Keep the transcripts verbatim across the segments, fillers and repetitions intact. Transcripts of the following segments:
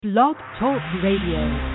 Blog Talk Radio.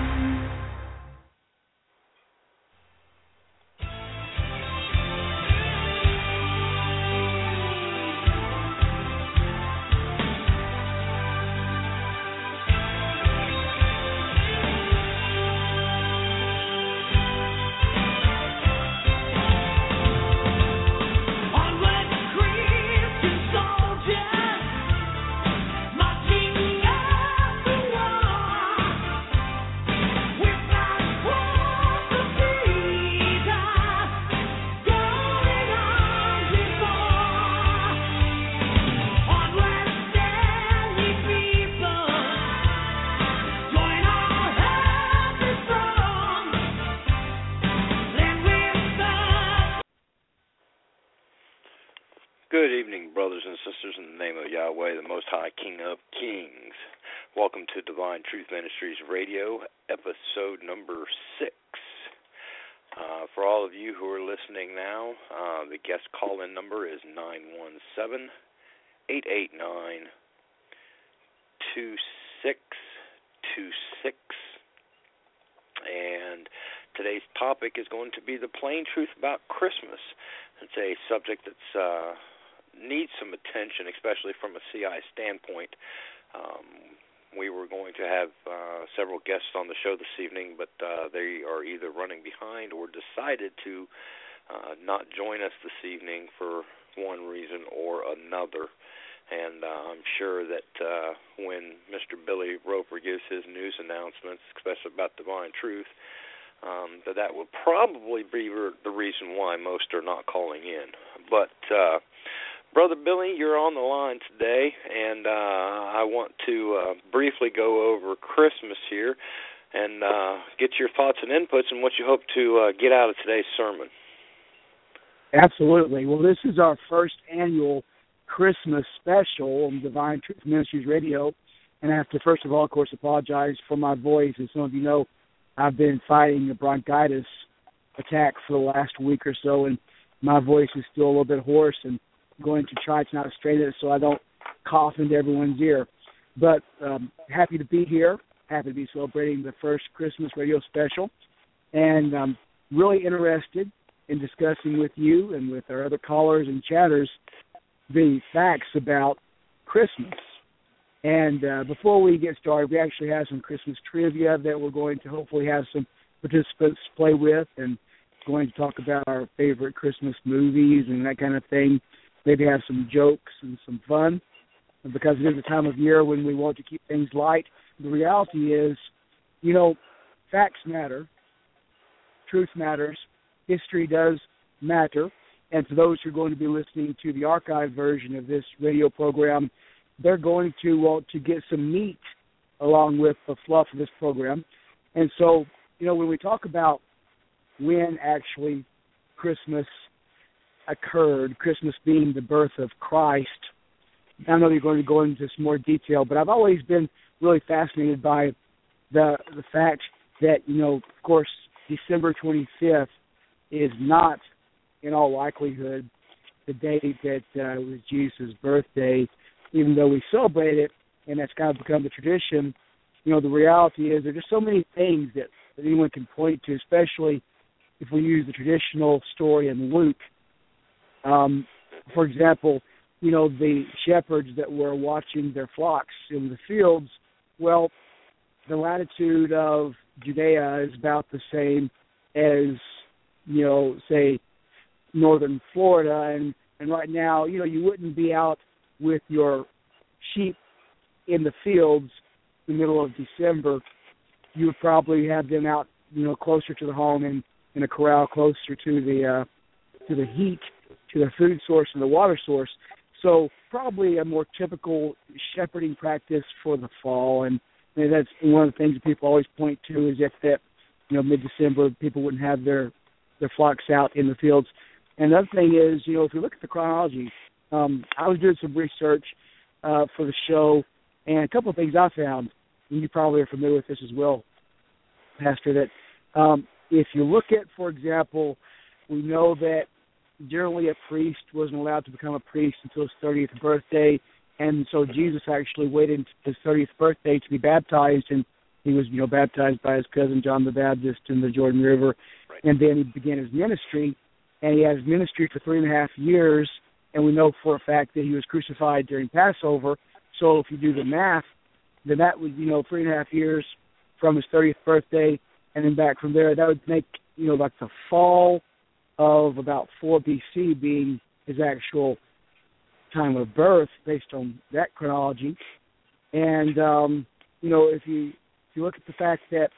Good evening, brothers and sisters, in the name of Yahweh, the Most High, King of Kings. Welcome to Divine Truth Ministries Radio, episode number six. Uh, for all of you who are listening now, uh, the guest call-in number is nine one seven, eight eight nine, two six two six. And today's topic is going to be the plain truth about Christmas. It's a subject that's uh, needs some attention, especially from a C I standpoint. Um, we were going to have uh, several guests on the show this evening, but uh, they are either running behind or decided to uh, not join us this evening for one reason or another. And uh, I'm sure that uh, when Mister Billy Roper gives his news announcements, especially about Divine Truth, um, that that will probably be the reason why most are not calling in. But uh, Brother Billy, you're on the line today, and uh, I want to uh, briefly go over Christmas here and uh, get your thoughts and inputs on what you hope to uh, get out of today's sermon. Absolutely. Well, this is our first annual Christmas special on Divine Truth Ministries Radio, and I have to, first of all, of course, apologize for my voice. As some of you know, I've been fighting a bronchitis attack for the last week or so, and my voice is still a little bit hoarse, and I'm going to try to not strain it so I don't cough into everyone's ear. But um, happy to be here, happy to be celebrating the first Christmas radio special, and I'm really interested in discussing with you and with our other callers and chatters the facts about Christmas. And uh, before we get started, we actually have some Christmas trivia that we're going to hopefully have some participants play with, and going to talk about our favorite Christmas movies and that kind of thing. Maybe have some jokes and some fun, because it is a time of year when we want to keep things light. The reality is, you know, facts matter, truth matters, history does matter, and for those who are going to be listening to the archived version of this radio program, they're going to want to get some meat along with the fluff of this program. And so, you know, when we talk about when actually Christmas occurred, Christmas being the birth of Christ, I know you're going to go into some more detail, but I've always been really fascinated by the the fact that, you know, of course, December twenty-fifth is not, in all likelihood, the day that uh, was Jesus' birthday, even though we celebrate it, and that's kind of become the tradition. You know, the reality is there are just so many things that, that anyone can point to, especially if we use the traditional story in Luke. Um, for example, you know, the shepherds that were watching their flocks in the fields, well, the latitude of Judea is about the same as, you know, say, northern Florida, and, and right now, you know, you wouldn't be out with your sheep in the fields in the middle of December. You would probably have them out, you know, closer to the home and in a corral closer to the uh, to the heat, to the food source and the water source. So probably a more typical shepherding practice for the fall, and, and that's one of the things that people always point to, is if that, you know, mid-December people wouldn't have their their flocks out in the fields. And the other thing is, you know, if you look at the chronology, um, I was doing some research uh, for the show, and a couple of things I found, and you probably are familiar with this as well, Pastor, that um, if you look at, for example, we know that generally a priest wasn't allowed to become a priest until his thirtieth birthday. And so Jesus actually waited his thirtieth birthday to be baptized, and he was, you know, baptized by his cousin John the Baptist in the Jordan River. Right. And then he began his ministry, and he had his ministry for three and a half years, and we know for a fact that he was crucified during Passover. So if you do the math, then that would, you know, three and a half years from his thirtieth birthday, and then back from there, that would make, you know, like the fall of about four B C being his actual time of birth based on that chronology. And, um, you know, if you if you look at the fact that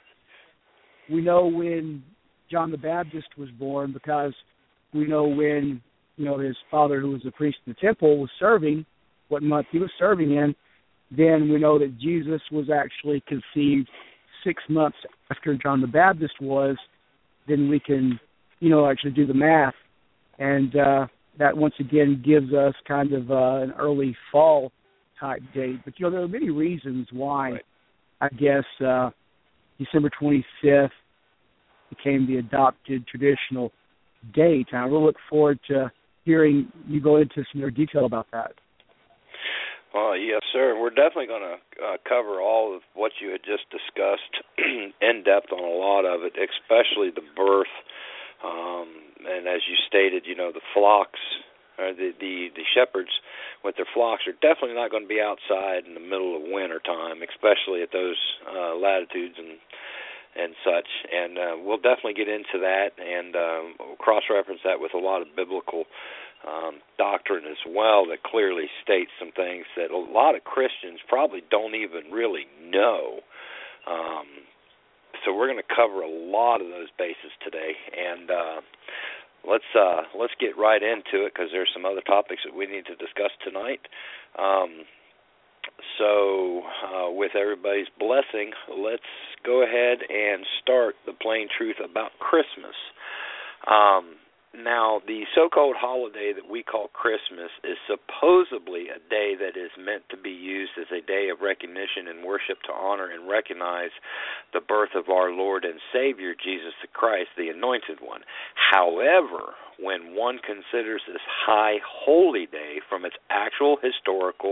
we know when John the Baptist was born, because we know when, you know, his father, who was a priest in the temple, was serving, what month he was serving in, then we know that Jesus was actually conceived six months after John the Baptist was. Then we can, you know, actually do the math. And uh, that once again gives us kind of uh, an early fall type date. But, you know, there are many reasons why, right. I guess, uh, December twenty-fifth became the adopted traditional date. And I really look forward to hearing you go into some more detail about that. Well, yes, sir. We're definitely going to uh, cover all of what you had just discussed in depth on a lot of it, especially the birth. Um, and as you stated, you know, the flocks, or the, the, the shepherds with their flocks are definitely not going to be outside in the middle of winter time, especially at those uh, latitudes and and such. And uh, we'll definitely get into that and um, cross-reference that with a lot of biblical um, doctrine as well that clearly states some things that a lot of Christians probably don't even really know. Um, so we're going to cover a lot of those bases today, and uh, let's uh, let's get right into it because there's some other topics that we need to discuss tonight. Um, so uh, with everybody's blessing, let's go ahead and start the plain truth about Christmas. Um, Now, the so-called holiday that we call Christmas is supposedly a day that is meant to be used as a day of recognition and worship to honor and recognize the birth of our Lord and Savior, Jesus the Christ, the Anointed One. However, when one considers this high holy day from its actual historical,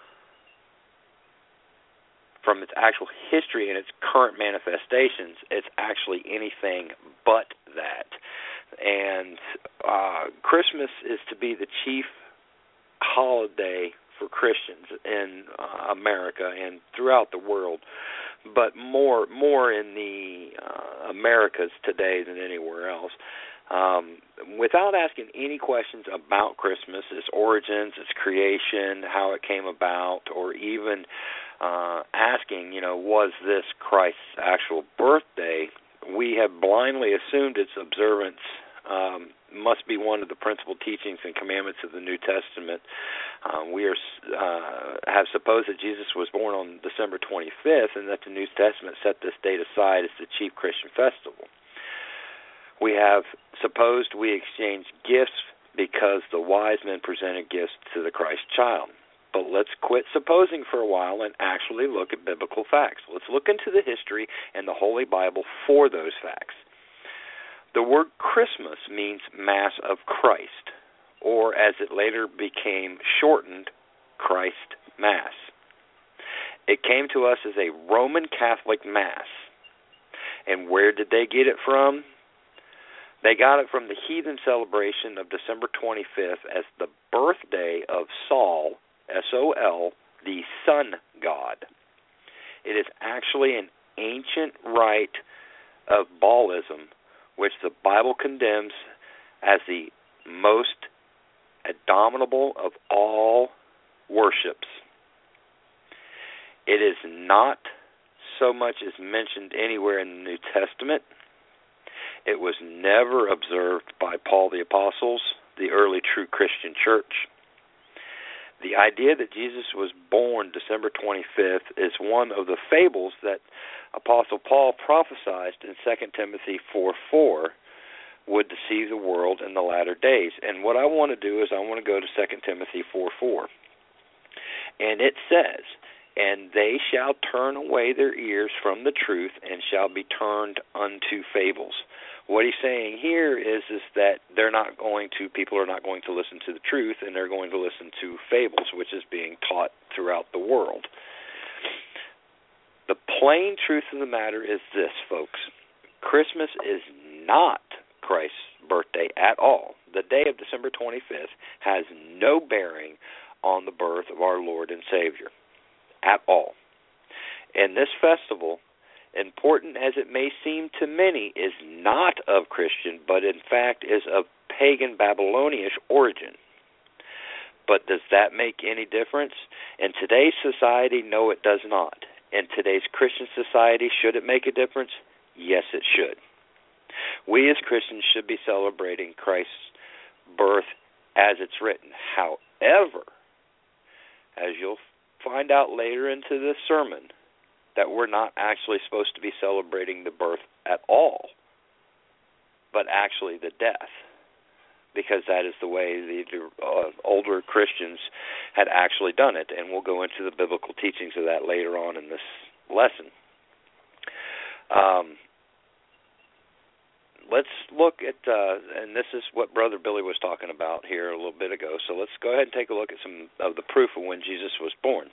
from its actual history and its current manifestations, it's actually anything but that. And uh, Christmas is to be the chief holiday for Christians in uh, America and throughout the world, but more more in the uh, Americas today than anywhere else. Um, without asking any questions about Christmas, its origins, its creation, how it came about, or even uh, asking, you know, was this Christ's actual birthday, we have blindly assumed its observance um, must be one of the principal teachings and commandments of the New Testament. Um, we are uh, have supposed that Jesus was born on December twenty-fifth and that the New Testament set this date aside as the chief Christian festival. We have supposed we exchanged gifts because the wise men presented gifts to the Christ child. But let's quit supposing for a while and actually look at biblical facts. Let's look into the history and the Holy Bible for those facts. The word Christmas means Mass of Christ, or as it later became shortened, Christ Mass. It came to us as a Roman Catholic Mass. And where did they get it from? They got it from the heathen celebration of December twenty-fifth as the birthday of Sol, S O L, the sun god. It is actually an ancient rite of Baalism, which the Bible condemns as the most abominable of all worships. It is not so much as mentioned anywhere in the New Testament. It was never observed by Paul the Apostles, the early true Christian church. The idea that Jesus was born December twenty-fifth is one of the fables that Apostle Paul prophesied in Second Timothy four four would deceive the world in the latter days. And what I want to do is I want to go to Second Timothy four four. And it says, and they shall turn away their ears from the truth and shall be turned unto fables. What he's saying here is is that they're not going to, people are not going to listen to the truth, and they're going to listen to fables, which is being taught throughout the world. The plain truth of the matter is this, folks. Christmas is not Christ's birthday at all. The day of December twenty-fifth has no bearing on the birth of our Lord and Savior at all. And this festival, important as it may seem to many, is not of Christian, but in fact is of pagan Babylonian origin. But does that make any difference? In today's society, no, it does not. In today's Christian society, should it make a difference? Yes, it should. We as Christians should be celebrating Christ's birth as it's written. However, as you'll find out later into this sermon, that we're not actually supposed to be celebrating the birth at all, but actually the death, because that is the way the uh, older Christians had actually done it, and we'll go into the biblical teachings of that later on in this lesson. Um, let's look at, uh, and this is what Brother Billy was talking about here a little bit ago, so let's go ahead and take a look at some of the proof of when Jesus was born.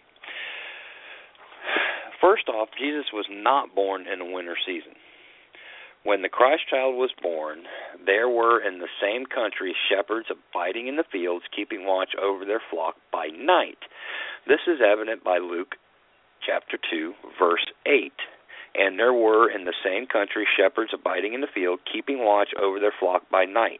First off, Jesus was not born in the winter season. When the Christ child was born, there were in the same country shepherds abiding in the fields, keeping watch over their flock by night. This is evident by Luke chapter two, verse eight. And there were in the same country shepherds abiding in the field, keeping watch over their flock by night.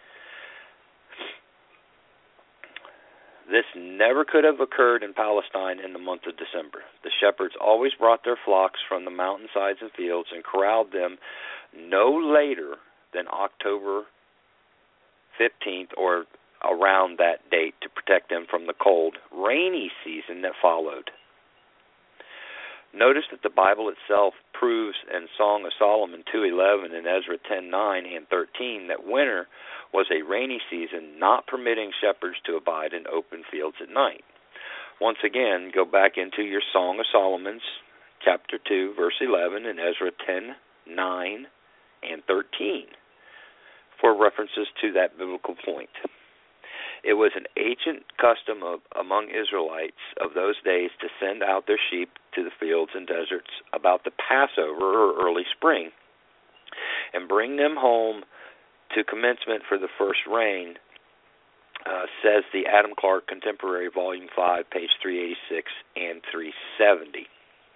This never could have occurred in Palestine in the month of December. The shepherds always brought their flocks from the mountainsides and fields and corralled them no later than October fifteenth or around that date to protect them from the cold, rainy season that followed. Notice that the Bible itself proves in Song of Solomon two eleven and Ezra ten nine and thirteen that winter was a rainy season, not permitting shepherds to abide in open fields at night. Once again, go back into your Song of Solomon, chapter two, verse eleven, and Ezra ten nine and thirteen for references to that biblical point. It was an ancient custom of, among Israelites of those days to send out their sheep to the fields and deserts about the Passover or early spring and bring them home to commencement for the first rain, uh, says the Adam Clark Contemporary, Volume five, page three eighty-six and three seventy.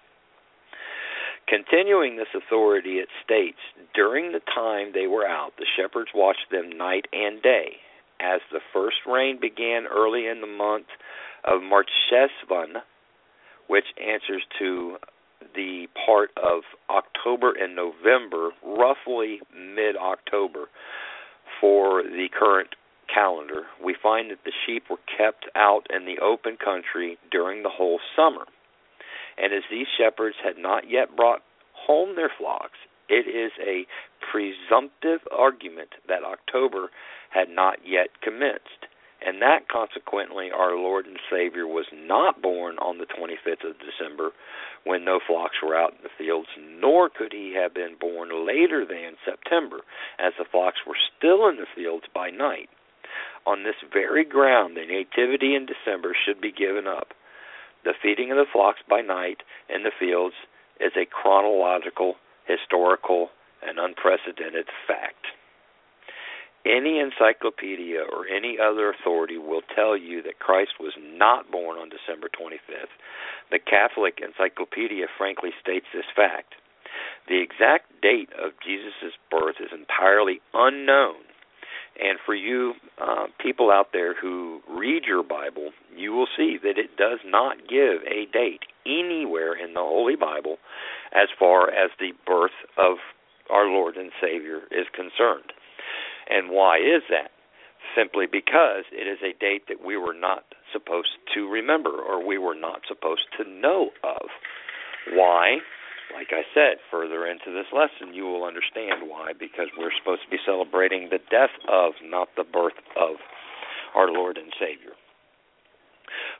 Continuing this authority, it states, during the time they were out, the shepherds watched them night and day. As the first rain began early in the month of Marcheshvan, which answers to the part of October and November, roughly mid-October for the current calendar, we find that the sheep were kept out in the open country during the whole summer. And as these shepherds had not yet brought home their flocks, it is a presumptive argument that October had not yet commenced, and that consequently our Lord and Savior was not born on the twenty-fifth of December when no flocks were out in the fields, nor could he have been born later than September, as the flocks were still in the fields by night. On this very ground, the nativity in December should be given up. The feeding of the flocks by night in the fields is a chronological, historical, and unprecedented fact. Any encyclopedia or any other authority will tell you that Christ was not born on December twenty-fifth. The Catholic Encyclopedia frankly states this fact. The exact date of Jesus' birth is entirely unknown. And for you uh, people out there who read your Bible, you will see that it does not give a date anywhere in the Holy Bible as far as the birth of our Lord and Savior is concerned. And why is that? Simply because it is a date that we were not supposed to remember or we were not supposed to know of. Why? Like I said, further into this lesson, you will understand why, because we're supposed to be celebrating the death of, not the birth of, our Lord and Savior.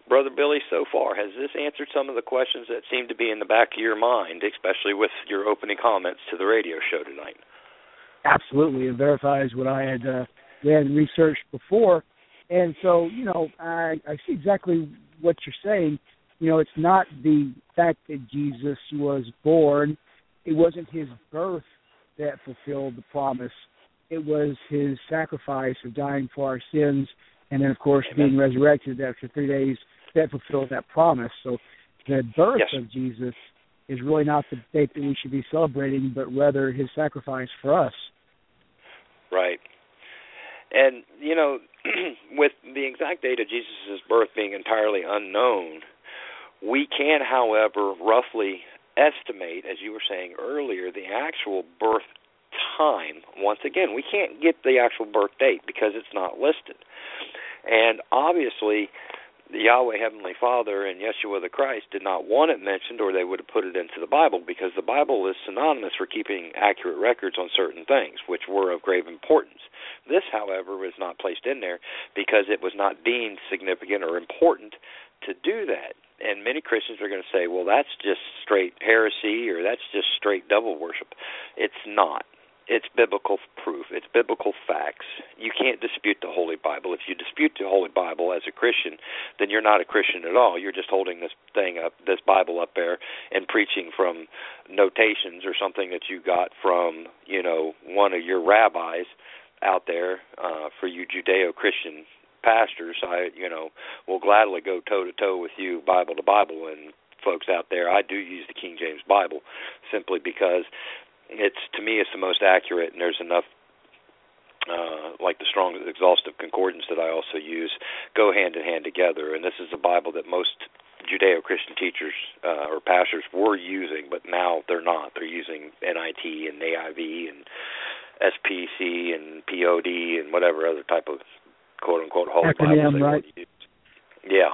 Brother Billy, so far, has this answered some of the questions that seem to be in the back of your mind, especially with your opening comments to the radio show tonight? Absolutely. It verifies what I had uh, read and researched before. And so, you know, I, I see exactly what you're saying. You know, it's not the fact that Jesus was born. It wasn't his birth that fulfilled the promise. It was his sacrifice of dying for our sins and then, of course, Amen. Being resurrected after three days that fulfilled that promise. So the birth yes. of Jesus is really not the date that we should be celebrating, but rather his sacrifice for us. Right. And, you know, with the exact date of Jesus' birth being entirely unknown, we can, however, roughly estimate, as you were saying earlier, the actual birth time. Once again, we can't get the actual birth date because it's not listed. And obviously, the Yahweh Heavenly Father and Yeshua the Christ did not want it mentioned, or they would have put it into the Bible, because the Bible is synonymous for keeping accurate records on certain things, which were of grave importance. This, however, was not placed in there because it was not deemed significant or important to do that. And many Christians are going to say, well, that's just straight heresy, or that's just straight devil worship. It's not. It's biblical proof. It's biblical facts. You can't dispute the Holy Bible. If you dispute the Holy Bible as a Christian, then you're not a Christian at all. You're just holding this thing up, this Bible up there, and preaching from notations or something that you got from, you know, one of your rabbis out there. Uh, for you Judeo-Christian pastors, I, you know, will gladly go toe-to-toe with you, Bible to Bible. And folks out there, I do use the King James Bible simply because it's, to me, it's the most accurate, and there's enough, uh, like the strong exhaustive concordance that I also use, go hand in hand together. And this is a Bible that most Judeo-Christian teachers uh, or pastors were using, but now they're not. They're using N I T and A I V and S P C and P O D and whatever other type of quote-unquote Holy Bible they right? would use. Yeah.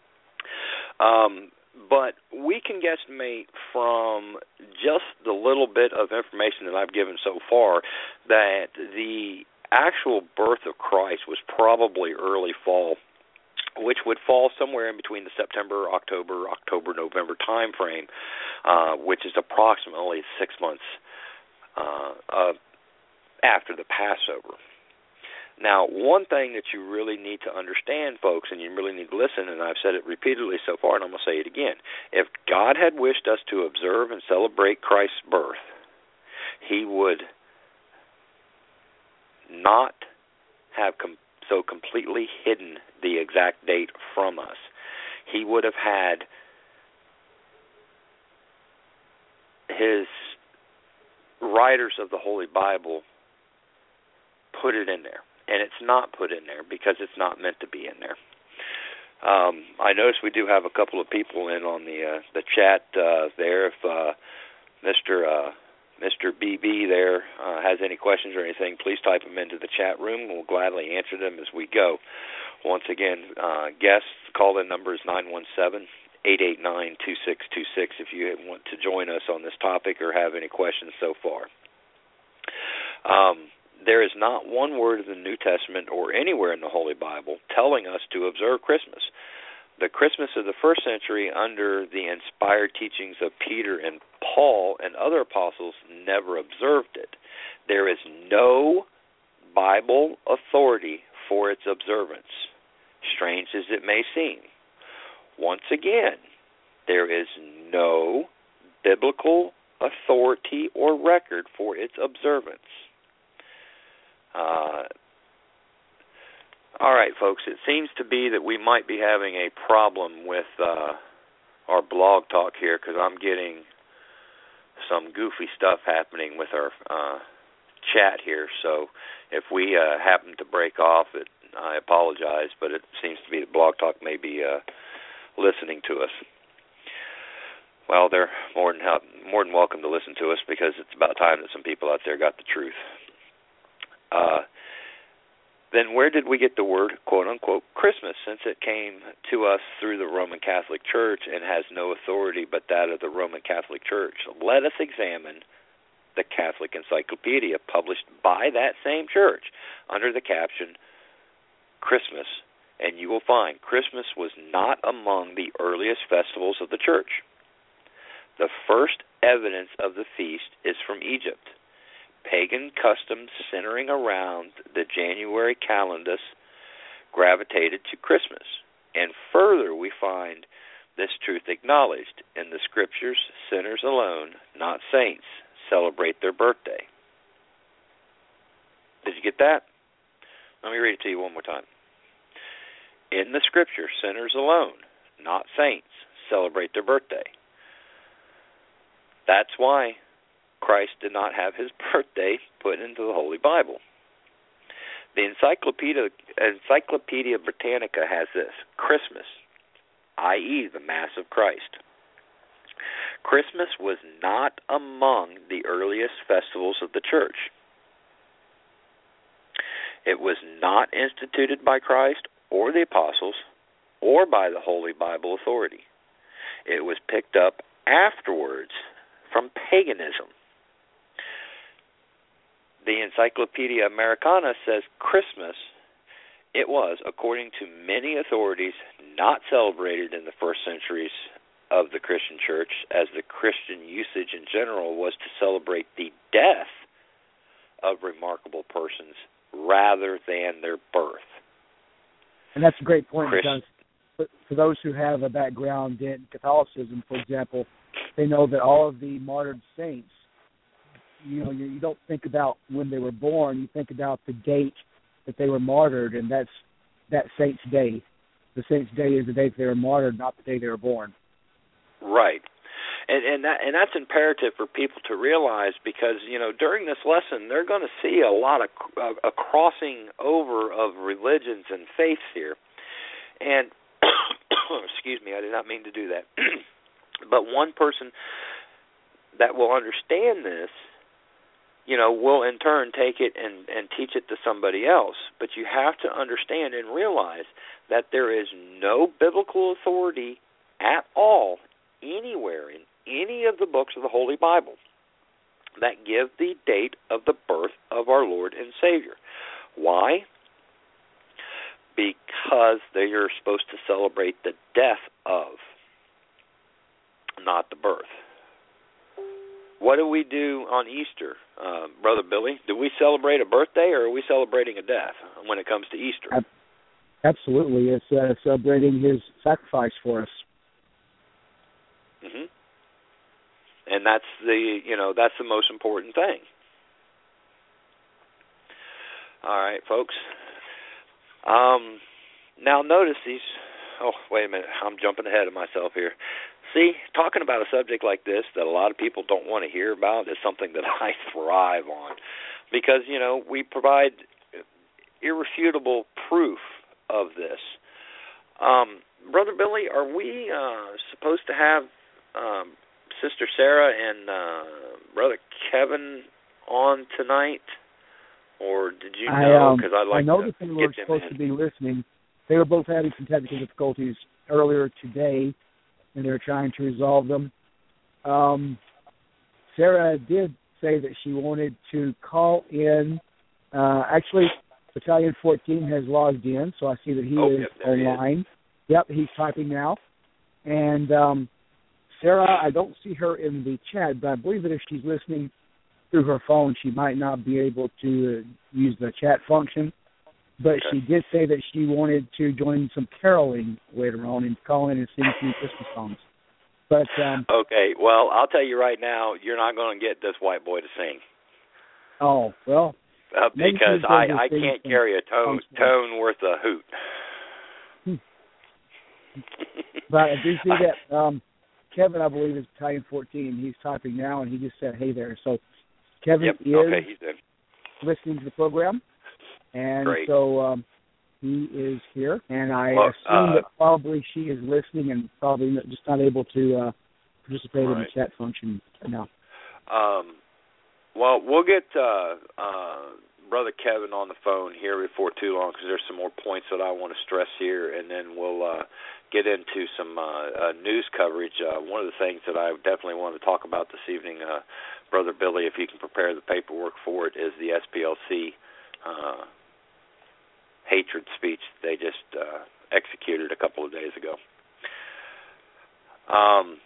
Um, but we can guesstimate from just the little bit of information that I've given so far that the actual birth of Christ was probably early fall, which would fall somewhere in between the September, October, October, November time frame, uh, which is approximately six months uh, uh, after the Passover. Now, one thing that you really need to understand, folks, and you really need to listen, and I've said it repeatedly so far, and I'm going to say it again. If God had wished us to observe and celebrate Christ's birth, he would not have com- so completely hidden the exact date from us. He would have had his writers of the Holy Bible put it in there. And it's not put in there because it's not meant to be in there. Um, I notice we do have a couple of people in on the uh, the chat uh, there. If uh, Mister Uh, Mister B B there uh, has any questions or anything, please type them into the chat room. We'll gladly answer them as we go. Once again, uh, guests, call-in number is nine one seven, eight eight nine, two six two six if you want to join us on this topic or have any questions so far. Um, There is not one word in the New Testament or anywhere in the Holy Bible telling us to observe Christmas. The Christmas of the first century, under the inspired teachings of Peter and Paul and other apostles, never observed it. There is no Bible authority for its observance, strange as it may seem. Once again, there is no biblical authority or record for its observance. Uh, all right, folks, it seems to be that we might be having a problem with uh, our blog talk here because I'm getting some goofy stuff happening with our uh, chat here. So if we uh, happen to break off, it, I apologize, but it seems to be that Blog Talk may be uh, listening to us. Well, they're more than help, more than welcome to listen to us because it's about time that some people out there got the truth. Uh, then where did we get the word, quote-unquote, Christmas, since it came to us through the Roman Catholic Church and has no authority but that of the Roman Catholic Church? Let us examine the Catholic Encyclopedia published by that same church under the caption, Christmas and you will find Christmas was not among the earliest festivals of the church. The first evidence of the feast is from Egypt. Pagan customs centering around the January calendar gravitated to Christmas. And further, we find this truth acknowledged in the scriptures: sinners alone, not saints, celebrate their birthday. Did you get that? Let me read it to you one more time. In the scripture, sinners alone, not saints, celebrate their birthday. That's why Christ did not have his birthday put into the Holy Bible. The Encyclopedia, Encyclopedia Britannica has this: Christmas, that is the Mass of Christ. Christmas was not among the earliest festivals of the church. It was not instituted by Christ or the apostles or by the Holy Bible Authority. It was picked up afterwards from paganism. The Encyclopedia Americana says Christmas, it was, according to many authorities, not celebrated in the first centuries of the Christian church, as the Christian usage in general was to celebrate the death of remarkable persons rather than their birth. And that's a great point, Christ- because for, for those who have a background in Catholicism, for example, they know that all of the martyred saints, you know, you, you don't think about when they were born, you think about the date that they were martyred, and that's that saint's day. The saint's day is the day that they were martyred, not the day they were born. Right. And and that and that's imperative for people to realize, because, you know, during this lesson they're going to see a lot of a, a crossing over of religions and faiths here. And excuse me, I did not mean to do that. But one person that will understand this, you know, will in turn take it and, and teach it to somebody else. But you have to understand and realize that there is no biblical authority at all anywhere in any of the books of the Holy Bible that give the date of the birth of our Lord and Savior. Why? Because they are supposed to celebrate the death of, not the birth. What do we do on Easter, uh, Brother Billy? Do we celebrate a birthday, or are we celebrating a death when it comes to Easter? Absolutely. It's uh, celebrating his sacrifice for us. Mm-hmm. And that's the, you know, that's the most important thing. All right, folks. Um, now notice these, oh, wait a minute, I'm jumping ahead of myself here. See, talking about a subject like this that a lot of people don't want to hear about is something that I thrive on, because, you know, we provide irrefutable proof of this. Um, Brother Billy, are we uh, supposed to have um, Sister Sarah and uh, Brother Kevin on tonight? Or did you know? Because um, I'd like I know to that they get were them supposed in. to be listening. They were both having some technical difficulties earlier today, and they were trying to resolve them. Um, Sarah did say that she wanted to call in. Uh, actually, Battalion fourteen has logged in, so I see that he oh, is yep, online. He is. Yep, he's typing now. And um, Sarah, I don't see her in the chat, but I believe that if she's listening through her phone, she might not be able to uh, use the chat function. But Okay. she did say that she wanted to join some caroling later on and call in and sing a few Christmas songs. But um, okay, well, I'll tell you right now, you're not going to get this white boy to sing. Oh, well. Uh, because I, I can't some carry a tone, tone worth a hoot. Hmm. But I do see that um, Kevin, I believe, is Battalion fourteen. He's typing now, and he just said, hey there. So Kevin yep. is okay, he's in. listening to the program. And Great. so um, he is here, and I well, assume uh, that probably she is listening and probably not, just not able to uh, participate right. in the chat function now. Um, well, we'll get uh, uh, Brother Kevin on the phone here before too long, because there's some more points that I want to stress here, and then we'll uh, get into some uh, uh, news coverage. Uh, one of the things that I definitely want to talk about this evening, uh, Brother Billy, if you can prepare the paperwork for it, is the S P L C uh hatred speech they just uh, executed a couple of days ago. Um,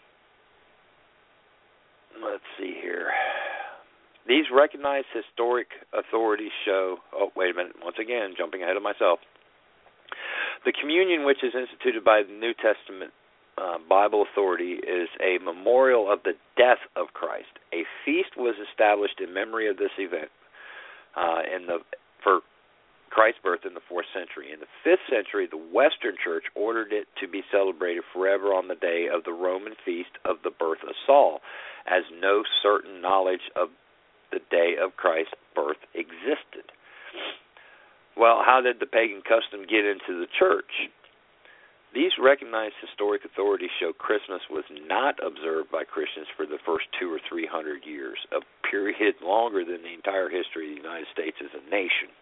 let's see here. These recognized historic authorities show, oh, wait a minute, once again, jumping ahead of myself. The communion, which is instituted by the New Testament uh, Bible Authority, is a memorial of the death of Christ. A feast was established in memory of this event uh, in the for Christ's birth in the fourth century. In the fifth century, the Western Church ordered it to be celebrated forever on the day of the Roman feast of the birth of Saul, as no certain knowledge of the day of Christ's birth existed. Well, how did the pagan custom get into the church? These recognized historic authorities show Christmas was not observed by Christians for the first two or three hundred years, a period longer than the entire history of the United States as a nation.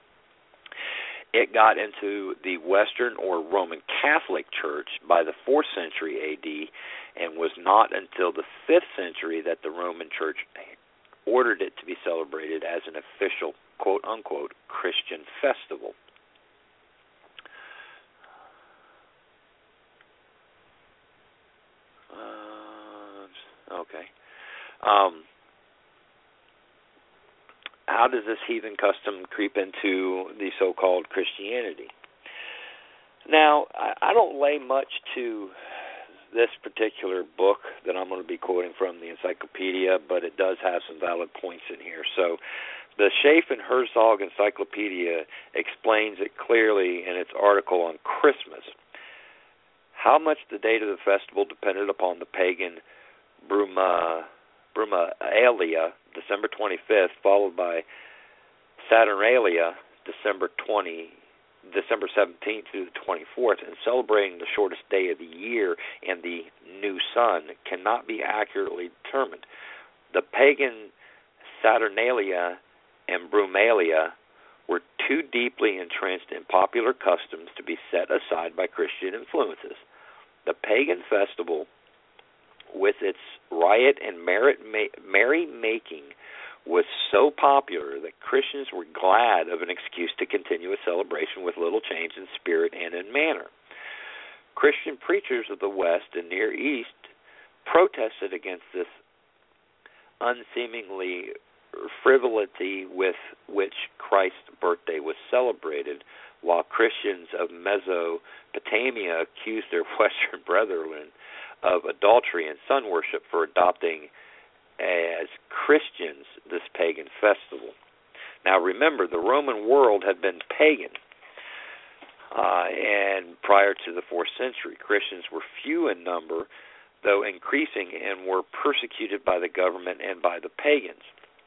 It got into the Western or Roman Catholic Church by the fourth century A D and was not until the fifth century that the Roman Church ordered it to be celebrated as an official, quote-unquote, Christian festival. Uh, okay. Um, how does this heathen custom creep into the so-called Christianity? Now, I, I don't lay much to this particular book that I'm going to be quoting from, the encyclopedia, but it does have some valid points in here. So the Schaffen-Herzog Encyclopedia explains it clearly in its article on Christmas, how much the date of the festival depended upon the pagan Bruma, Brumalia, December twenty-fifth, followed by Saturnalia, December twentieth, December seventeenth through the twenty-fourth, and celebrating the shortest day of the year and the new sun cannot be accurately determined. The pagan Saturnalia and Brumalia were too deeply entrenched in popular customs to be set aside by Christian influences. The pagan festival, with its riot and merry-making, was so popular that Christians were glad of an excuse to continue a celebration with little change in spirit and in manner. Christian preachers of the West and Near East protested against this unseemingly frivolity with which Christ's birthday was celebrated, while Christians of Mesopotamia accused their Western brethren of adultery and sun worship for adopting as Christians this pagan festival. Now remember, the Roman world had been pagan, uh, and prior to the fourth century, Christians were few in number, though increasing, and were persecuted by the government and by the pagans.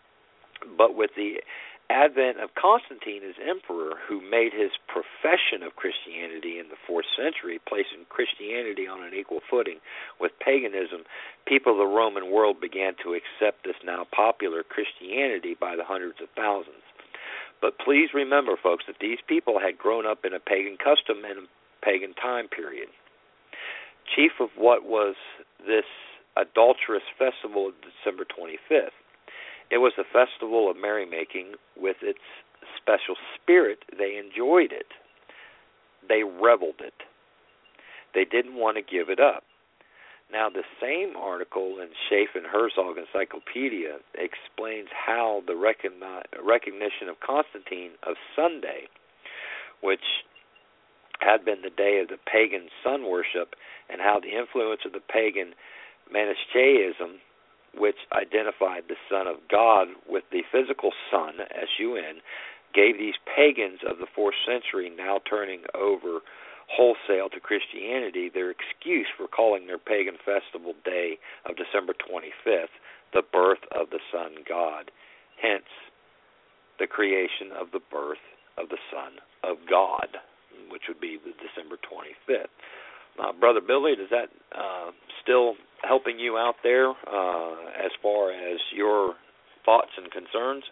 But with the advent of Constantine as emperor, who made his profession of Christianity in the fourth century, placing Christianity on an equal footing with paganism, people of the Roman world began to accept this now popular Christianity by the hundreds of thousands. But please remember, folks, that these people had grown up in a pagan custom and a pagan time period. Chief of what was this adulterous festival of December twenty-fifth? It was a festival of merrymaking. With its special spirit, they enjoyed it. They reveled it. They didn't want to give it up. Now, the same article in Schaffen-Herzog Encyclopedia explains how the recogni- recognition of Constantine of Sunday, which had been the day of the pagan sun worship, and how the influence of the pagan Manichaeism, which identified the Son of God with the physical sun, S U N, gave these pagans of the fourth century, now turning over wholesale to Christianity, their excuse for calling their pagan festival day of December twenty-fifth the birth of the sun God. Hence, the creation of the birth of the Son of God, which would be the December twenty-fifth. Uh, Brother Billy, does that uh, still helping you out there uh, as far as your thoughts and concerns?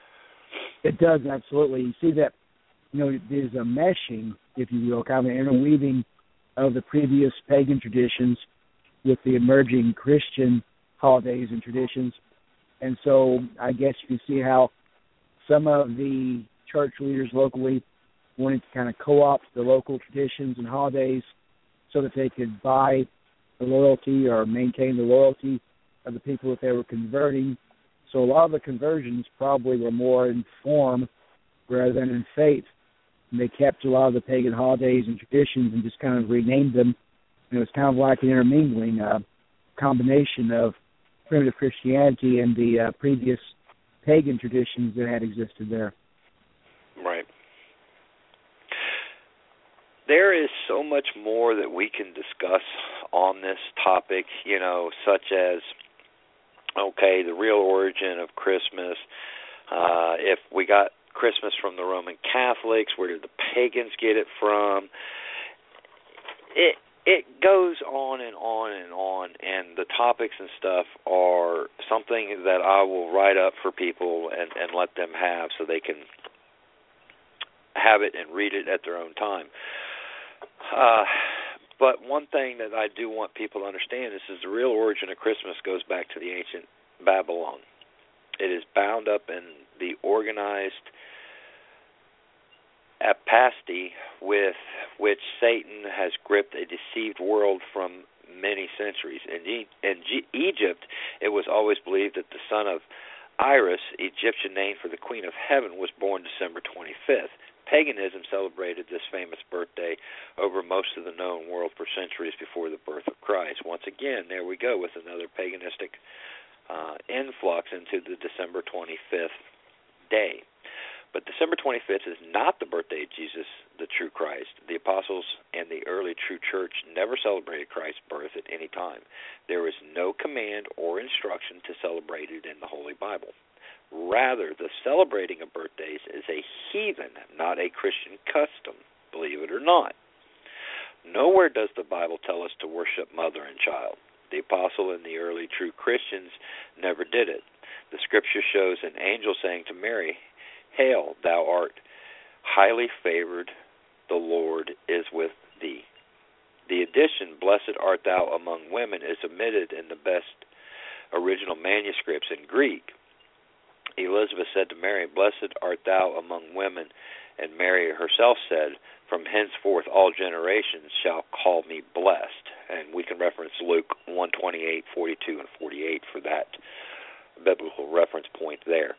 It does, absolutely. You see that, you know, there's a meshing, if you will, kind of an interweaving of the previous pagan traditions with the emerging Christian holidays and traditions. And so I guess you can see how some of the church leaders locally wanting to kind of co-opt the local traditions and holidays so that they could buy the loyalty or maintain the loyalty of the people that they were converting. So a lot of the conversions probably were more in form rather than in faith. And they kept a lot of the pagan holidays and traditions and just kind of renamed them. And it was kind of like an intermingling, uh, combination of primitive Christianity and the uh, previous pagan traditions that had existed there. Right. There is so much more that we can discuss on this topic, you know, such as, okay, the real origin of Christmas. Uh, if we got Christmas from the Roman Catholics, where did the pagans get it from? It it goes on and on and on, and the topics and stuff are something that I will write up for people and, and let them have so they can have it and read it at their own time. Uh, but one thing that I do want people to understand is, is the real origin of Christmas goes back to the ancient Babylon. It is bound up in the organized apathy with which Satan has gripped a deceived world from many centuries. In, e- in G- Egypt, it was always believed that the son of Iris, Egyptian name for the Queen of Heaven, was born December twenty-fifth. Paganism celebrated this famous birthday over most of the known world for centuries before the birth of Christ. Once again, there we go with another paganistic uh, influx into the December twenty-fifth day. But December twenty-fifth is not the birthday of Jesus, the true Christ. The apostles and the early true church never celebrated Christ's birth at any time. There is no command or instruction to celebrate it in the Holy Bible. Rather, the celebrating of birthdays is a heathen, not a Christian custom, believe it or not. Nowhere does the Bible tell us to worship mother and child. The apostle and the early true Christians never did it. The scripture shows an angel saying to Mary, "Hail, thou art highly favored, the Lord is with thee." The addition, "Blessed art thou among women," is omitted in the best original manuscripts in Greek. Elizabeth said to Mary, "Blessed art thou among women," and Mary herself said, "From henceforth all generations shall call me blessed." And we can reference Luke one twenty-eight, forty-two, and forty-eight for that biblical reference point there.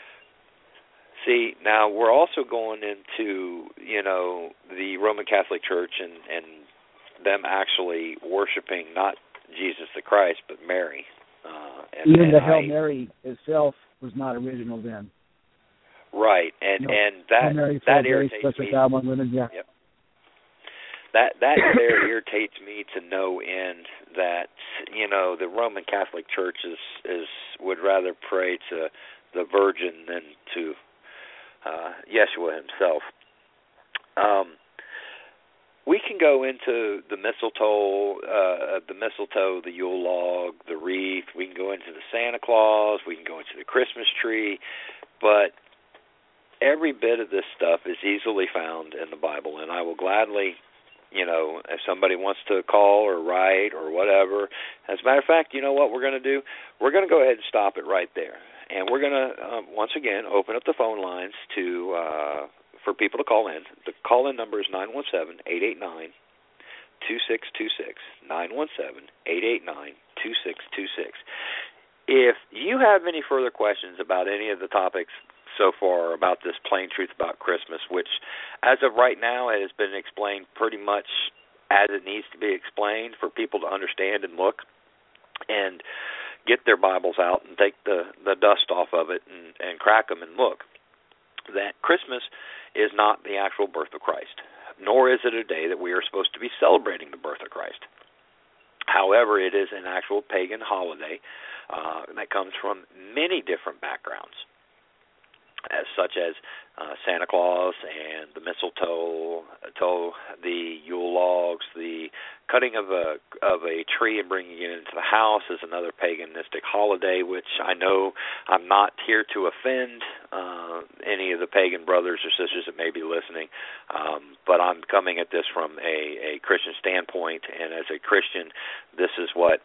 See, now we're also going into, you know, the Roman Catholic Church and, and them actually worshiping not Jesus the Christ, but Mary. Uh, and, Even and the Hail I, Mary itself was not original then. Right, and no. and that Mary, that Mary, irritates me. Among women, yeah. Yep. That that there irritates me to no end. That, you know, the Roman Catholic Church is, is would rather pray to the Virgin than to uh, Yeshua himself. Um, we can go into the mistletoe, uh, the mistletoe, the Yule log, the wreath. We can go into the Santa Claus. We can go into the Christmas tree. But every bit of this stuff is easily found in the Bible, and I will gladly, you know, if somebody wants to call or write or whatever. As a matter of fact, you know what we're going to do? We're going to go ahead and stop it right there. And we're going to, um, once again, open up the phone lines to uh, for people to call in. The call-in number is nine one seven, eight eight nine, two six two six, nine one seven, eight eight nine, two six two six. If you have any further questions about any of the topics so far about this plain truth about Christmas, which as of right now has been explained pretty much as it needs to be explained for people to understand and look and get their Bibles out and take the, the dust off of it and, and crack them and look, that Christmas is not the actual birth of Christ, nor is it a day that we are supposed to be celebrating the birth of Christ. However, it is an actual pagan holiday uh, that comes from many different backgrounds, as such as uh, Santa Claus and the mistletoe, to the Yule logs, the cutting of a of a tree and bringing it into the house is another paganistic holiday, which I know I'm not here to offend uh, any of the pagan brothers or sisters that may be listening, um, but I'm coming at this from a, a Christian standpoint, and as a Christian, this is what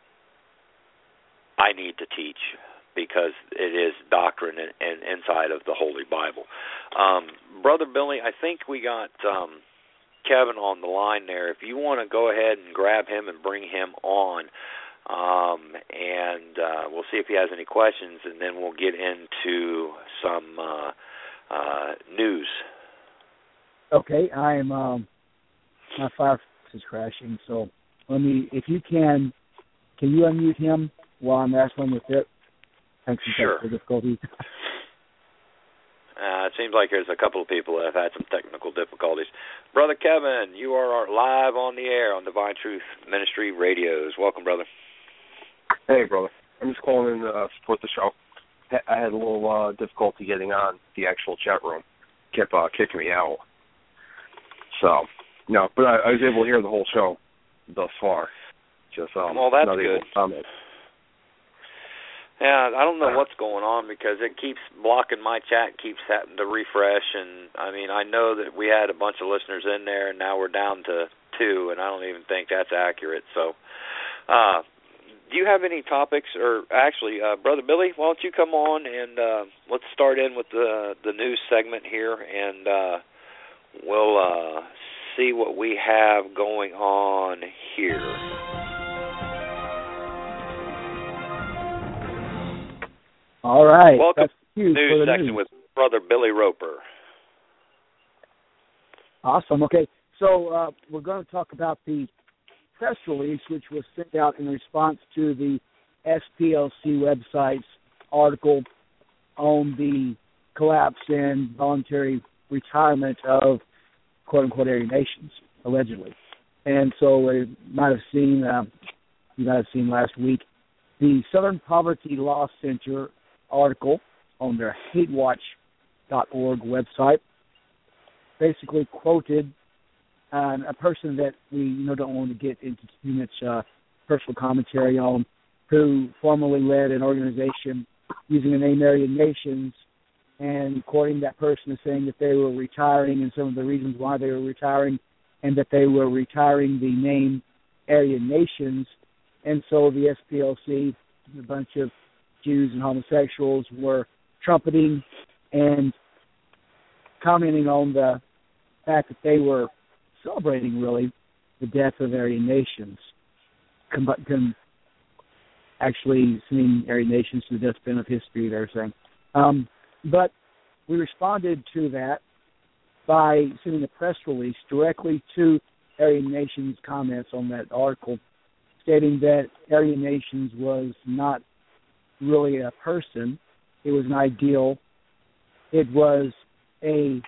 I need to teach, because it is doctrine and, and inside of the Holy Bible. Um, Brother Billy, I think we got um, Kevin on the line there. If you want to go ahead and grab him and bring him on, um, and uh, we'll see if he has any questions, and then we'll get into some uh, uh, news. Okay, I'm. Um, my Firefox is crashing, so let me. If you can, can you unmute him while I'm wrestling with it? Thanks for Sure. technical difficulties. Uh, it seems like there's a couple of people that have had some technical difficulties. Brother Kevin, you are live on the air on Divine Truth Ministry Radios. Welcome, brother. Hey, brother. I'm just calling in to uh, support the show. I had a little uh, difficulty getting on the actual chat room. Kept uh, kicking me out. So, no, but I, I was able to hear the whole show thus far. Just um, well, that's not able good. to comment. Yeah, I don't know what's going on because it keeps blocking my chat, keeps having to refresh, and I mean, I know that we had a bunch of listeners in there, and now we're down to two, and I don't even think that's accurate. So, uh, do you have any topics, or actually, uh, Brother Billy, why don't you come on and uh, let's start in with the the news segment here, and uh, we'll uh, see what we have going on here. All right. Welcome That's huge news for the section news. with Brother Billy Roper. Awesome. Okay, so uh, we're going to talk about the press release which was sent out in response to the S P L C website's article on the collapse and voluntary retirement of quote-unquote Aryan nations, allegedly. And so you might have seen, uh, you might have seen last week, the Southern Poverty Law Center article on their hate watch dot org website basically quoted uh, a person that we you know don't want to get into too much uh, personal commentary on, who formerly led an organization using the name Aryan Nations, and quoting that person as saying that they were retiring and some of the reasons why they were retiring, and that they were retiring the name Aryan Nations. And so the S P L C, a bunch of Jews and homosexuals, were trumpeting and commenting on the fact that they were celebrating, really, the death of Aryan nations, com- com- actually sending Aryan nations to the dustbin of history, they're saying. Um, but we responded to that by sending a press release directly to Aryan Nations comments on that article, stating that Aryan Nations was not really a person. It was an ideal. It was a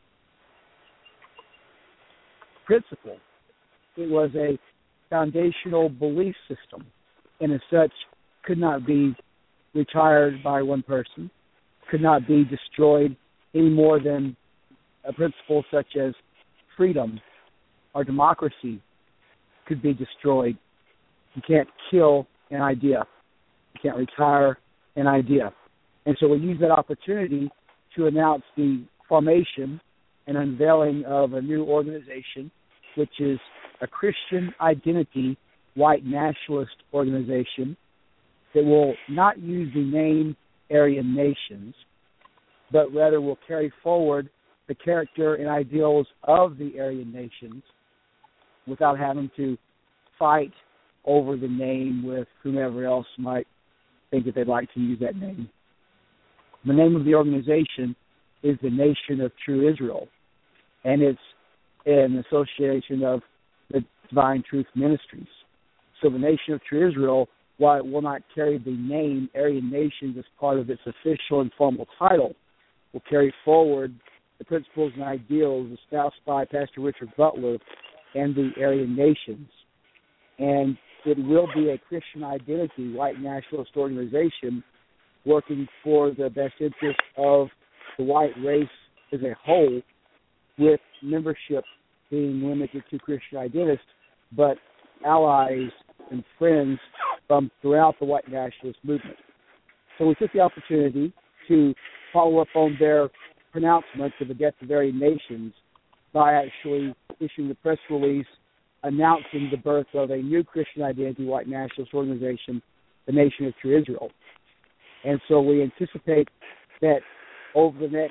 principle. It was a foundational belief system, and as such could not be retired by one person, could not be destroyed any more than a principle such as freedom or democracy could be destroyed. You can't kill an idea. You can't retire an idea. And so we use that opportunity to announce the formation and unveiling of a new organization, which is a Christian identity white nationalist organization that will not use the name Aryan Nations, but rather will carry forward the character and ideals of the Aryan Nations without having to fight over the name with whomever else might think that they'd like to use that name. The name of the organization is the Nation of True Israel, and it's an association of the Divine Truth Ministries. So the Nation of True Israel, while it will not carry the name Aryan Nations as part of its official and formal title, will carry forward the principles and ideals espoused by Pastor Richard Butler and the Aryan Nations. And it will be a Christian identity, white nationalist organization working for the best interest of the white race as a whole, with membership being limited to Christian identists, but allies and friends from throughout the white nationalist movement. So we took the opportunity to follow up on their pronouncement of the death of Aryan Nations by actually issuing the press release announcing the birth of a new Christian identity white nationalist organization, the Nation of True Israel. And so we anticipate that over the next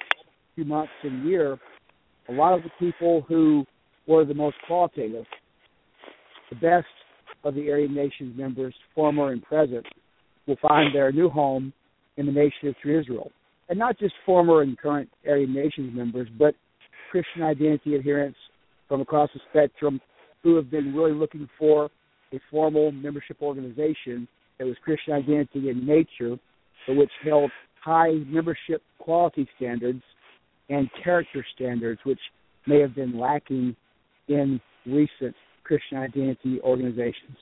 few months and year, a lot of the people who were the most qualitative, the best of the Aryan Nations members, former and present, will find their new home in the nation of true Israel. And not just former and current Aryan Nations members, but Christian identity adherents from across the spectrum who have been really looking for a formal membership organization that was Christian identity in nature, but which held high membership quality standards and character standards, which may have been lacking in recent Christian identity organizations.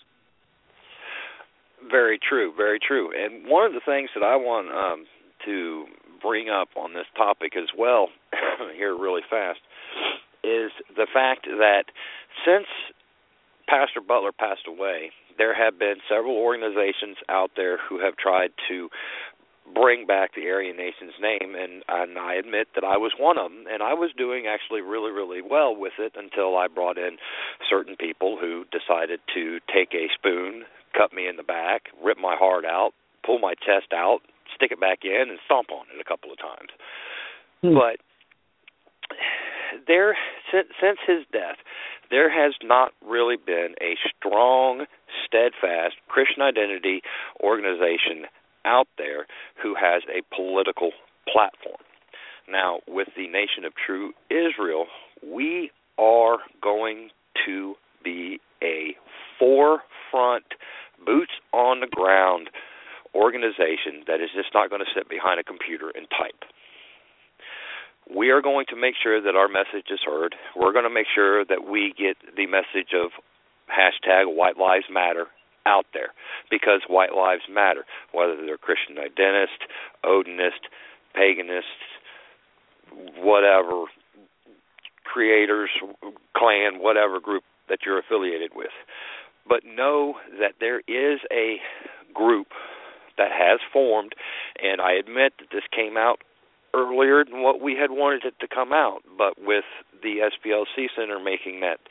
Very true, very true. And one of the things that I want um, to bring up on this topic as well, here really fast, is the fact that since Pastor Butler passed away, there have been several organizations out there who have tried to bring back the Aryan Nations name, and, and I admit that I was one of them, and I was doing actually really, really well with it until I brought in certain people who decided to take a spoon, cut me in the back, rip my heart out, pull my chest out, stick it back in, and stomp on it a couple of times. Hmm. But there, since, since his death, there has not really been a strong, steadfast Christian identity organization out there who has a political platform. Now, with the Nation of True Israel, we are going to be a forefront, boots-on-the-ground organization that is just not going to sit behind a computer and type. We are going to make sure that our message is heard. We're going to make sure that we get the message of hashtag White Lives Matter out there, because white lives matter, whether they're Christian identist, Odinist, paganist, whatever, creators, clan, whatever group that you're affiliated with. But know that there is a group that has formed, and I admit that this came out earlier than what we had wanted it to come out, but with the S P L C Center making that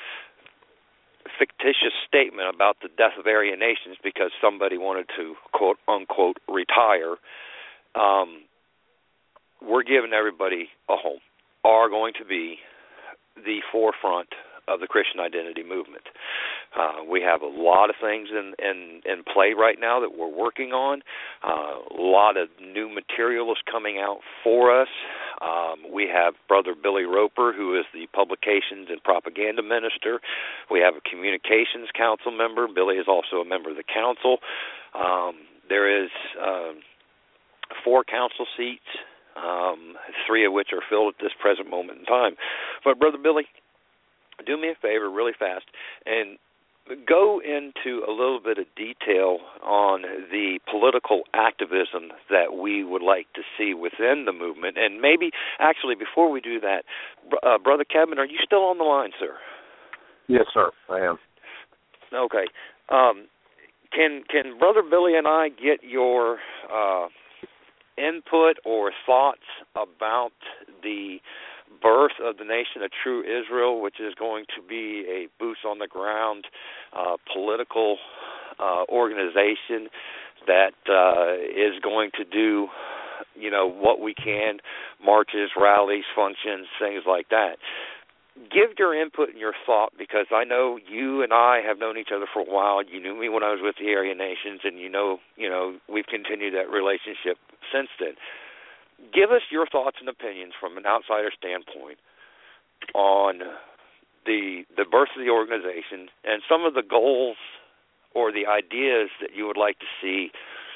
fictitious statement about the death of Aryan Nations because somebody wanted to, quote, unquote, retire, um, we're giving everybody a home, are going to be the forefront of the Christian identity movement. Uh, we have a lot of things in, in, in play right now that we're working on. Uh, a lot of new material is coming out for us. Um, we have Brother Billy Roper, who is the Publications and Propaganda Minister. We have a Communications Council member. Billy is also a member of the council. Um, there is uh, four council seats, um, three of which are filled at this present moment in time. But, Brother Billy, do me a favor really fast and go into a little bit of detail on the political activism that we would like to see within the movement. And maybe, actually, before we do that, uh, Brother Kevin, are you still on the line, sir? Yes, sir, I am. Okay. Um, can can Brother Billy and I get your uh, input or thoughts about the birth of the Nation of True Israel, which is going to be a boots-on-the-ground uh, political uh, organization that uh, is going to do, you know, what we can, marches, rallies, functions, things like that. Give your input and your thought, because I know you and I have known each other for a while. You knew me when I was with the Aryan Nations, and you know, you know, we've continued that relationship since then. Give us your thoughts and opinions from an outsider standpoint on the the birth of the organization and some of the goals or the ideas that you would like to see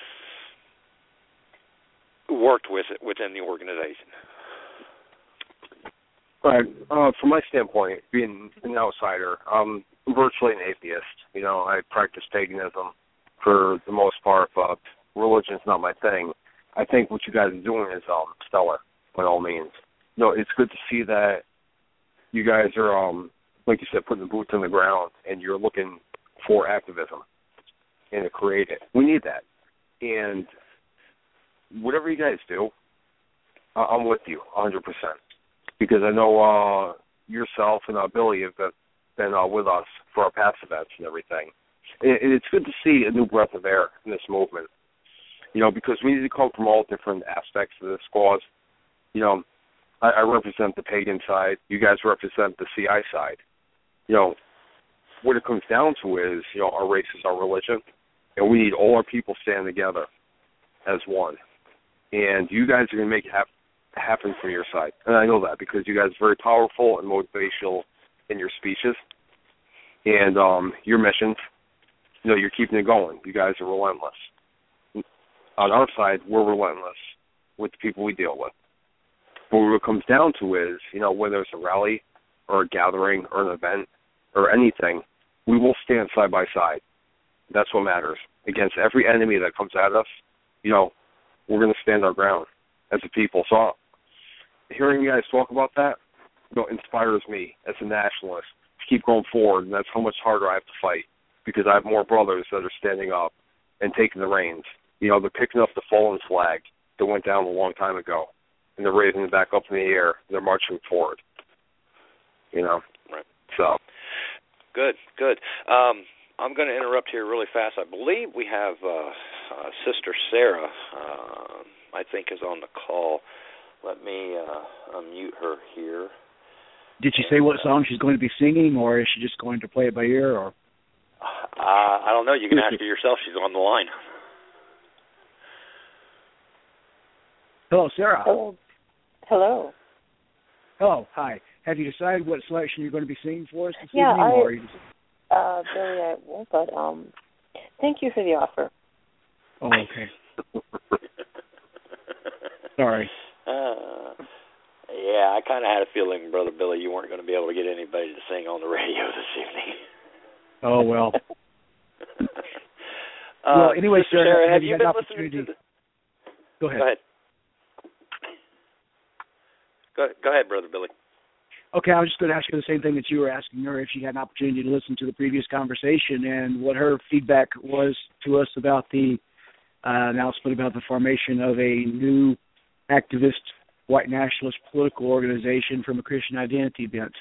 worked with it within the organization. Right. Uh, from my standpoint, being an outsider, I'm virtually an atheist. You know, I practice paganism for the most part, but religion is not my thing. I think what you guys are doing is um, stellar, by all means. You know, it's good to see that you guys are, um, like you said, putting the boots on the ground, and you're looking for activism and to create it. We need that. And whatever you guys do, uh, I'm with you one hundred percent. Because I know uh, yourself and uh, Billy have been, been uh, with us for our past events and everything. And, and it's good to see a new breath of air in this movement. You know, because we need to come from all different aspects of this cause. You know, I, I represent the pagan side. You guys represent the C I side. You know, what it comes down to is, you know, our race is our religion, and we need all our people standing together as one. And you guys are going to make it hap- happen from your side. And I know that because you guys are very powerful and motivational in your speeches and um, your missions. You know, you're keeping it going. You guys are relentless. On our side, we're relentless with the people we deal with. But what it comes down to is, you know, whether it's a rally or a gathering or an event or anything, we will stand side by side. That's what matters. Against every enemy that comes at us, you know, we're going to stand our ground as a people. So hearing you guys talk about that, you know, inspires me as a nationalist to keep going forward, and that's how much harder I have to fight because I have more brothers that are standing up and taking the reins. You know, they're picking up the fallen flag that went down a long time ago, and they're raising it back up in the air, and they're marching forward. You know? Right. So. Good, good. Um, I'm going to interrupt here really fast. I believe we have uh, uh, Sister Sarah, uh, I think, is on the call. Let me uh, unmute her here. Did she say what song she's going to be singing, or is she just going to play it by ear? Or uh, I don't know. You can ask her yourself. She's on the line. Hello, Sarah. Hello. Hello. Oh, hi. Have you decided what selection you're going to be singing for us this yeah, evening? I, or you just... uh, Billy, I won't, but um, thank you for the offer. Oh, okay. Sorry. Uh, yeah, I kind of had a feeling, Brother Billy, you weren't going to be able to get anybody to sing on the radio this evening. Oh, well. uh, well, anyway, Sister Sarah, Sarah, have, have you you been had listening opportunity... to the... Go ahead. Go ahead. Go, go ahead, Brother Billy. Okay, I was just going to ask her the same thing that you were asking her, if she had an opportunity to listen to the previous conversation and what her feedback was to us about the uh, announcement about the formation of a new activist white nationalist political organization from a Christian identity bent.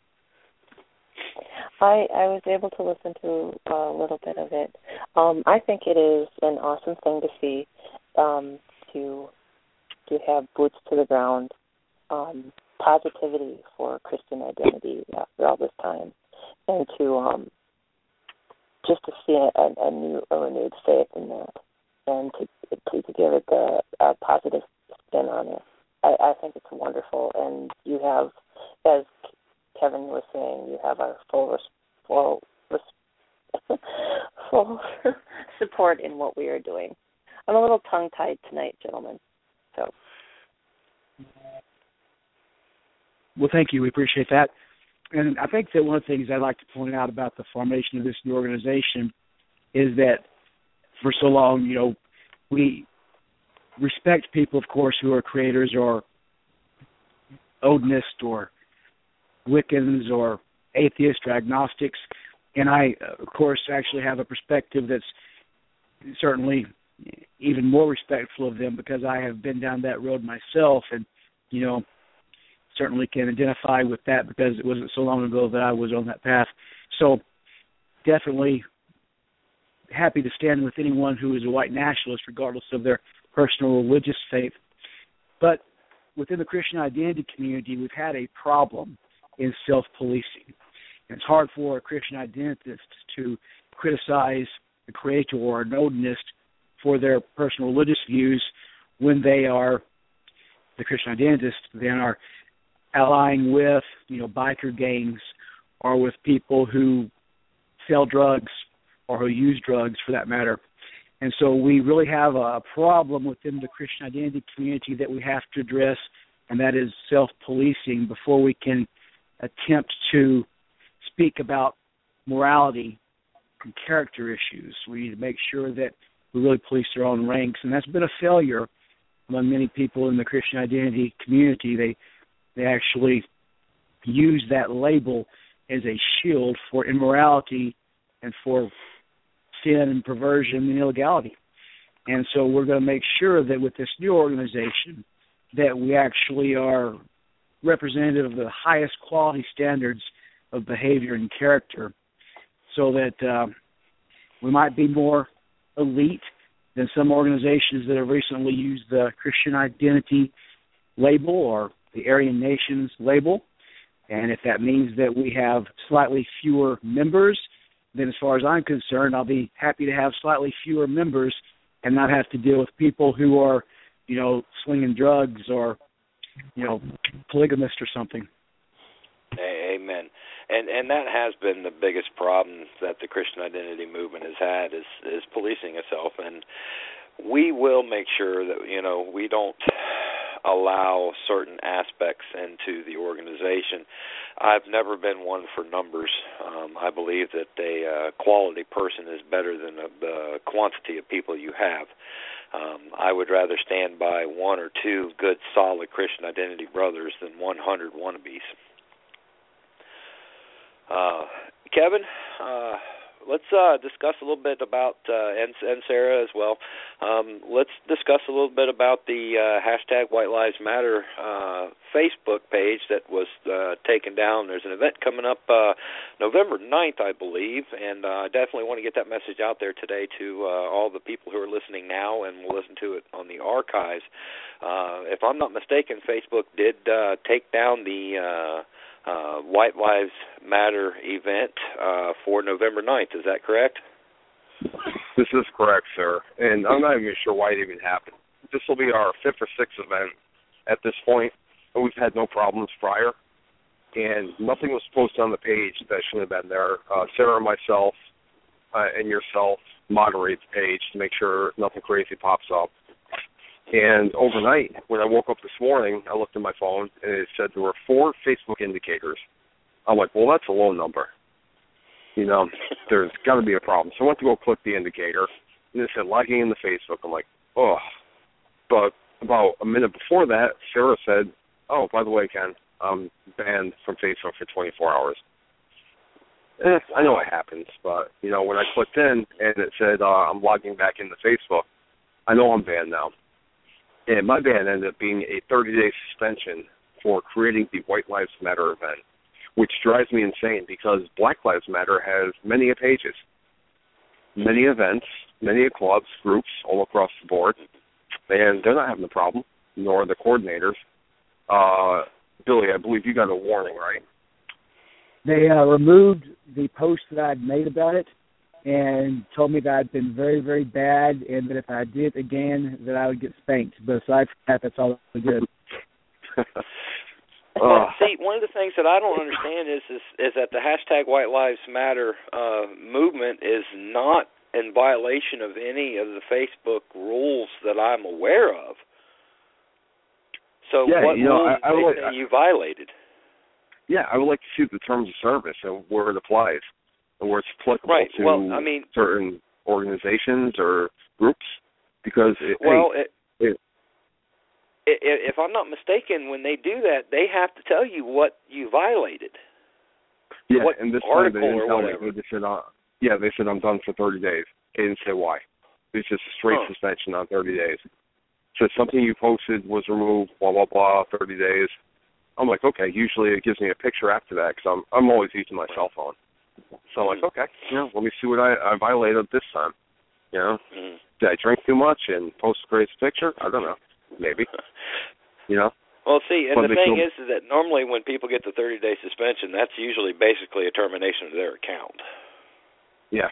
I, I was able to listen to a little bit of it. Um, I think it is an awesome thing to see, um, to to have boots to the ground, um, positivity for Christian identity after all this time, and to um, just to see a, a new, a renewed faith in that, and to to, to give it the a positive spin on it. I, I think it's wonderful, and you have, as Kevin was saying, you have our full res- full res- full support in what we are doing. I'm a little tongue-tied tonight, gentlemen. So. Well, thank you. We appreciate that. And I think that one of the things I'd like to point out about the formation of this new organization is that for so long, you know, we respect people, of course, who are creators or Odinists or Wiccans or atheists or agnostics. And I, of course, actually have a perspective that's certainly even more respectful of them because I have been down that road myself and, you know, certainly can identify with that because it wasn't so long ago that I was on that path. So definitely happy to stand with anyone who is a white nationalist regardless of their personal religious faith. But within the Christian identity community, we've had a problem in self-policing. And it's hard for a Christian identist to criticize a creator or an Odinist for their personal religious views when they are, the Christian identists, then are allying with, you know, biker gangs or with people who sell drugs or who use drugs for that matter. And so we really have a problem within the Christian identity community that we have to address, and that is self-policing before we can attempt to speak about morality and character issues. We need to make sure that we really police our own ranks, and that's been a failure among many people in the Christian identity community. They They actually use that label as a shield for immorality and for sin and perversion and illegality. And so we're going to make sure that with this new organization that we actually are representative of the highest quality standards of behavior and character so that uh, we might be more elite than some organizations that have recently used the Christian identity label or the Aryan Nations label. And if that means that we have slightly fewer members, then as far as I'm concerned, I'll be happy to have slightly fewer members and not have to deal with people who are, you know, slinging drugs or, you know, polygamist or something. Amen. And and that has been the biggest problem that the Christian Identity movement has had is, is policing itself. And we will make sure that, you know, we don't allow certain aspects into the organization. I've never been one for numbers. Um, I believe that a uh, quality person is better than the, the quantity of people you have. Um, I would rather stand by one or two good, solid Christian Identity brothers than one hundred wannabes. Uh, Kevin, uh, let's uh, discuss a little bit about, uh, and, and Sarah as well, um, let's discuss a little bit about the uh, hashtag White Lives Matter uh, Facebook page that was uh, taken down. There's an event coming up uh, November ninth, I believe, and uh, I definitely want to get that message out there today to uh, all the people who are listening now and will listen to it on the archives. Uh, if I'm not mistaken, Facebook did uh, take down the uh, Uh, White Lives Matter event uh, for November ninth. Is that correct? This is correct, sir. And I'm not even sure why it even happened. This will be our fifth or sixth event at this point, and we've had no problems prior. And nothing was posted on the page that shouldn't have been there. Uh, Sarah, myself, uh, and yourself moderate the page to make sure nothing crazy pops up. And overnight, when I woke up this morning, I looked at my phone, and it said there were four Facebook indicators. I'm like, well, that's a low number. You know, there's got to be a problem. So I went to go click the indicator, and it said logging into Facebook. I'm like, oh. But about a minute before that, Sarah said, oh, by the way, Ken, I'm banned from Facebook for twenty-four hours. Eh, I know it happens, but, you know, when I clicked in and it said uh, I'm logging back into Facebook, I know I'm banned now. And my ban ended up being a thirty-day suspension for creating the White Lives Matter event, which drives me insane because Black Lives Matter has many pages, many events, many clubs, groups all across the board, and they're not having a problem, nor the coordinators. Uh, Billy, I believe you got a warning, right? They uh, removed the post that I'd made about it and told me that I'd been very, very bad and that if I did it again, that I would get spanked. But aside from that, that's all good. Well, see, one of the things that I don't understand is is, is that the hashtag White Lives Matter uh, movement is not in violation of any of the Facebook rules that I'm aware of. So yeah, what you know, rules I, I they would, say you violated? Yeah, I would like to see the terms of service and where it applies. Where it's applicable right. to well, I mean, certain organizations or groups, because it, well, hey, it, it, if I'm not mistaken, when they do that, they have to tell you what you violated. Yeah, what and this article time they didn't or tell whatever. me. They just said, uh, yeah, they said I'm done for thirty days. They didn't say why. It's just a straight huh. suspension on thirty days. So something you posted was removed, blah blah blah, thirty days. I'm like, okay. Usually it gives me a picture after that because I'm I'm always using my cell phone. So I'm like, okay, you know, let me see what I, I violated this time. You know, mm-hmm. Did I drink too much and post a crazy picture? I don't know. Maybe. You know? Well, see, and but the thing feel... is, is that normally when people get the thirty-day suspension, that's usually basically a termination of their account. Yeah.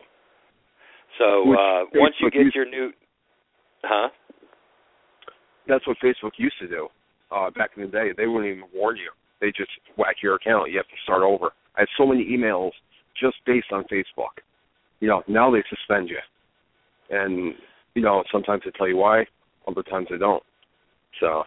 So uh, once you get used... your new... Huh? That's what Facebook used to do uh, back in the day. They wouldn't even warn you. They just whack your account. You have to start over. I had so many emails just based on Facebook. You know, now they suspend you. And, you know, sometimes they tell you why, other times they don't. So.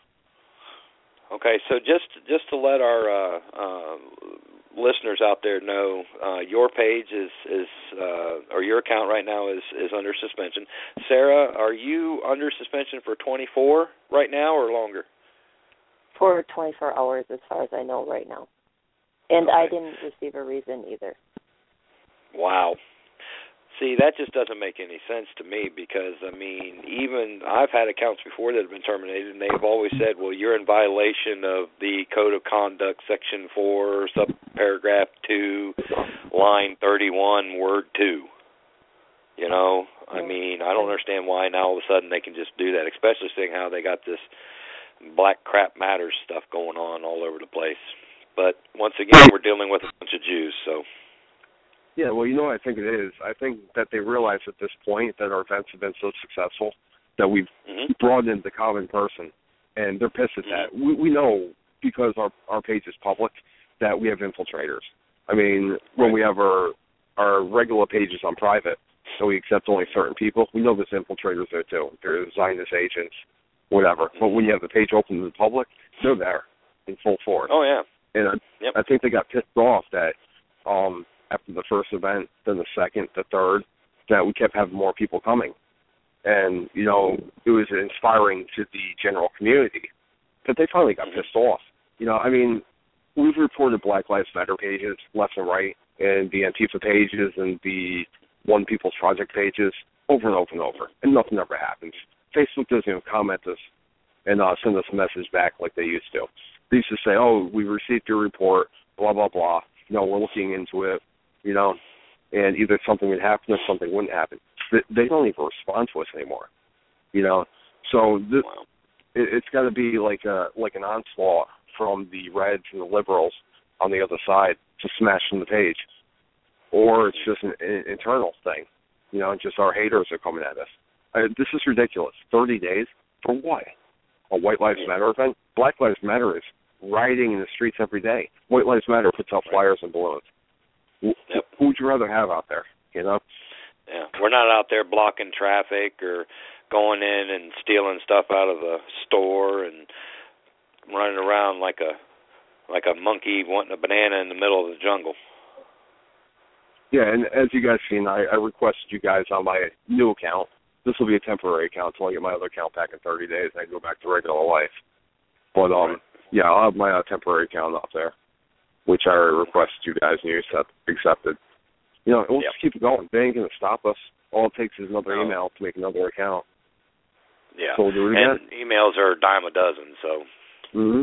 Okay, so just just to let our uh, uh, listeners out there know, uh, your page is, is uh, or your account right now is, is under suspension. Sarah, are you under suspension for twenty-four right now or longer? For twenty-four hours as far as I know right now. And okay. I didn't receive a reason either. Wow. See, that just doesn't make any sense to me because, I mean, even I've had accounts before that have been terminated, and they've always said, well, you're in violation of the Code of Conduct, Section four, subparagraph two, line thirty-one, word two. You know, I mean, I don't understand why now all of a sudden they can just do that, especially seeing how they got this Black Crap Matters stuff going on all over the place. But once again, we're dealing with a bunch of Jews, so. Yeah, well, you know what I think it is? I think that they realize at this point that our events have been so successful that we've mm-hmm. brought in the common person, and they're pissed at that. Mm-hmm. We, we know, because our, our page is public, that we have infiltrators. I mean, when right. we have our, our regular pages on private, so we accept only certain people, we know there's infiltrators there too. There's Zionist agents, whatever. Mm-hmm. But when you have the page open to the public, they're there in full force. Oh, yeah. And I, yep. I think they got pissed off that um, after the first event, then the second, the third, that we kept having more people coming. And, you know, it was inspiring to the general community. But they finally got pissed off. You know, I mean, we've reported Black Lives Matter pages left and right, and the Antifa pages and the One People's Project pages over and over and over, and nothing ever happens. Facebook doesn't even comment us and uh, send us a message back like they used to. They used to say, oh, we received your report, blah, blah, blah. You know, we're looking into it, you know, and either something would happen or something wouldn't happen. They don't even respond to us anymore, you know. So this, it, it's got to be like a like an onslaught from the Reds and the liberals on the other side to smash them the page, or it's just an, an internal thing, you know. Just our haters are coming at us. I, this is ridiculous. Thirty days for what? A White Lives Matter event? Black Lives Matter is rioting in the streets every day. White Lives Matter puts out flyers and balloons. Yep. Who would you rather have out there? You know. Yeah, we're not out there blocking traffic or going in and stealing stuff out of the store and running around like a like a monkey wanting a banana in the middle of the jungle. Yeah, and as you guys seen, I, I requested you guys on my new account. This will be a temporary account until I get my other account back in thirty days and I go back to regular life. But um, yeah, I'll have my uh, temporary account up there, which I requested you guys and you accepted. You know, we'll yep. just keep it going. They ain't going to stop us. All it takes is another no. email to make another account. Yeah, so we'll do it and again. emails are a dime a dozen, so. Mm-hmm.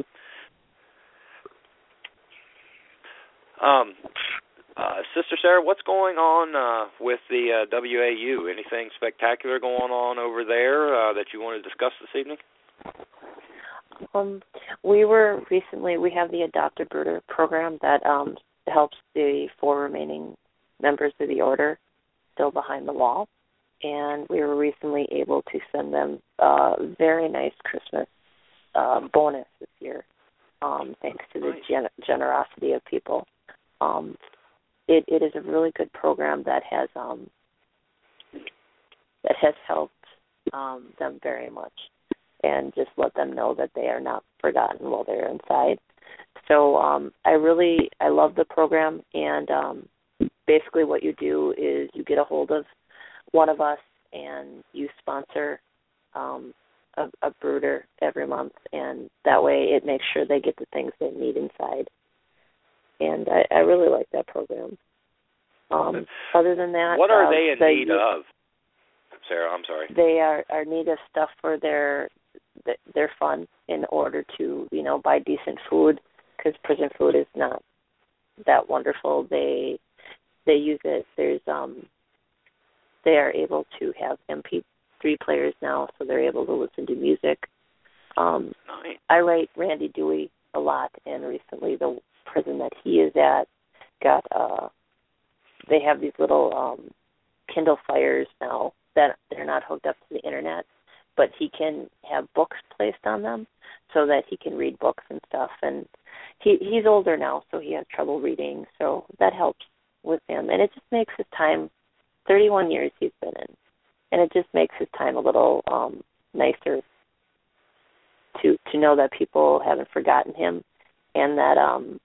Um, uh, Sister Sarah, what's going on uh, with the uh, W A U? Anything spectacular going on over there uh, that you want to discuss this evening? Um, we were recently, we have the Adopt a Brooder program that um, helps the four remaining members of the order still behind the wall. And we were recently able to send them a very nice Christmas uh, bonus this year, um, thanks to the gen- generosity of people. Um, it, it is a really good program that has um, that has helped um, them very much, and just let them know that they are not forgotten while they're inside. So um, I really I love the program, and um, basically what you do is you get a hold of one of us and you sponsor um, a, a brooder every month, and that way it makes sure they get the things they need inside. And I, I really like that program. Um, other than that, what are uh, they in the, need of, Sarah? I'm sorry. They are, are in need of stuff for their their fun in order to, you know, buy decent food, because prison food is not that wonderful. They they use it. There's um they are able to have M P three players now, so they're able to listen to music. Um, nice. I rate Randy Dewey a lot, and recently the prison that he is at got uh they have these little um Kindle Fires now that they're not hooked up to the internet, but he can have books placed on them so that he can read books and stuff. And he he's older now, so he has trouble reading, so that helps with him. And it just makes his time, thirty-one years he's been in, and it just makes his time a little um, nicer to to know that people haven't forgotten him, and that um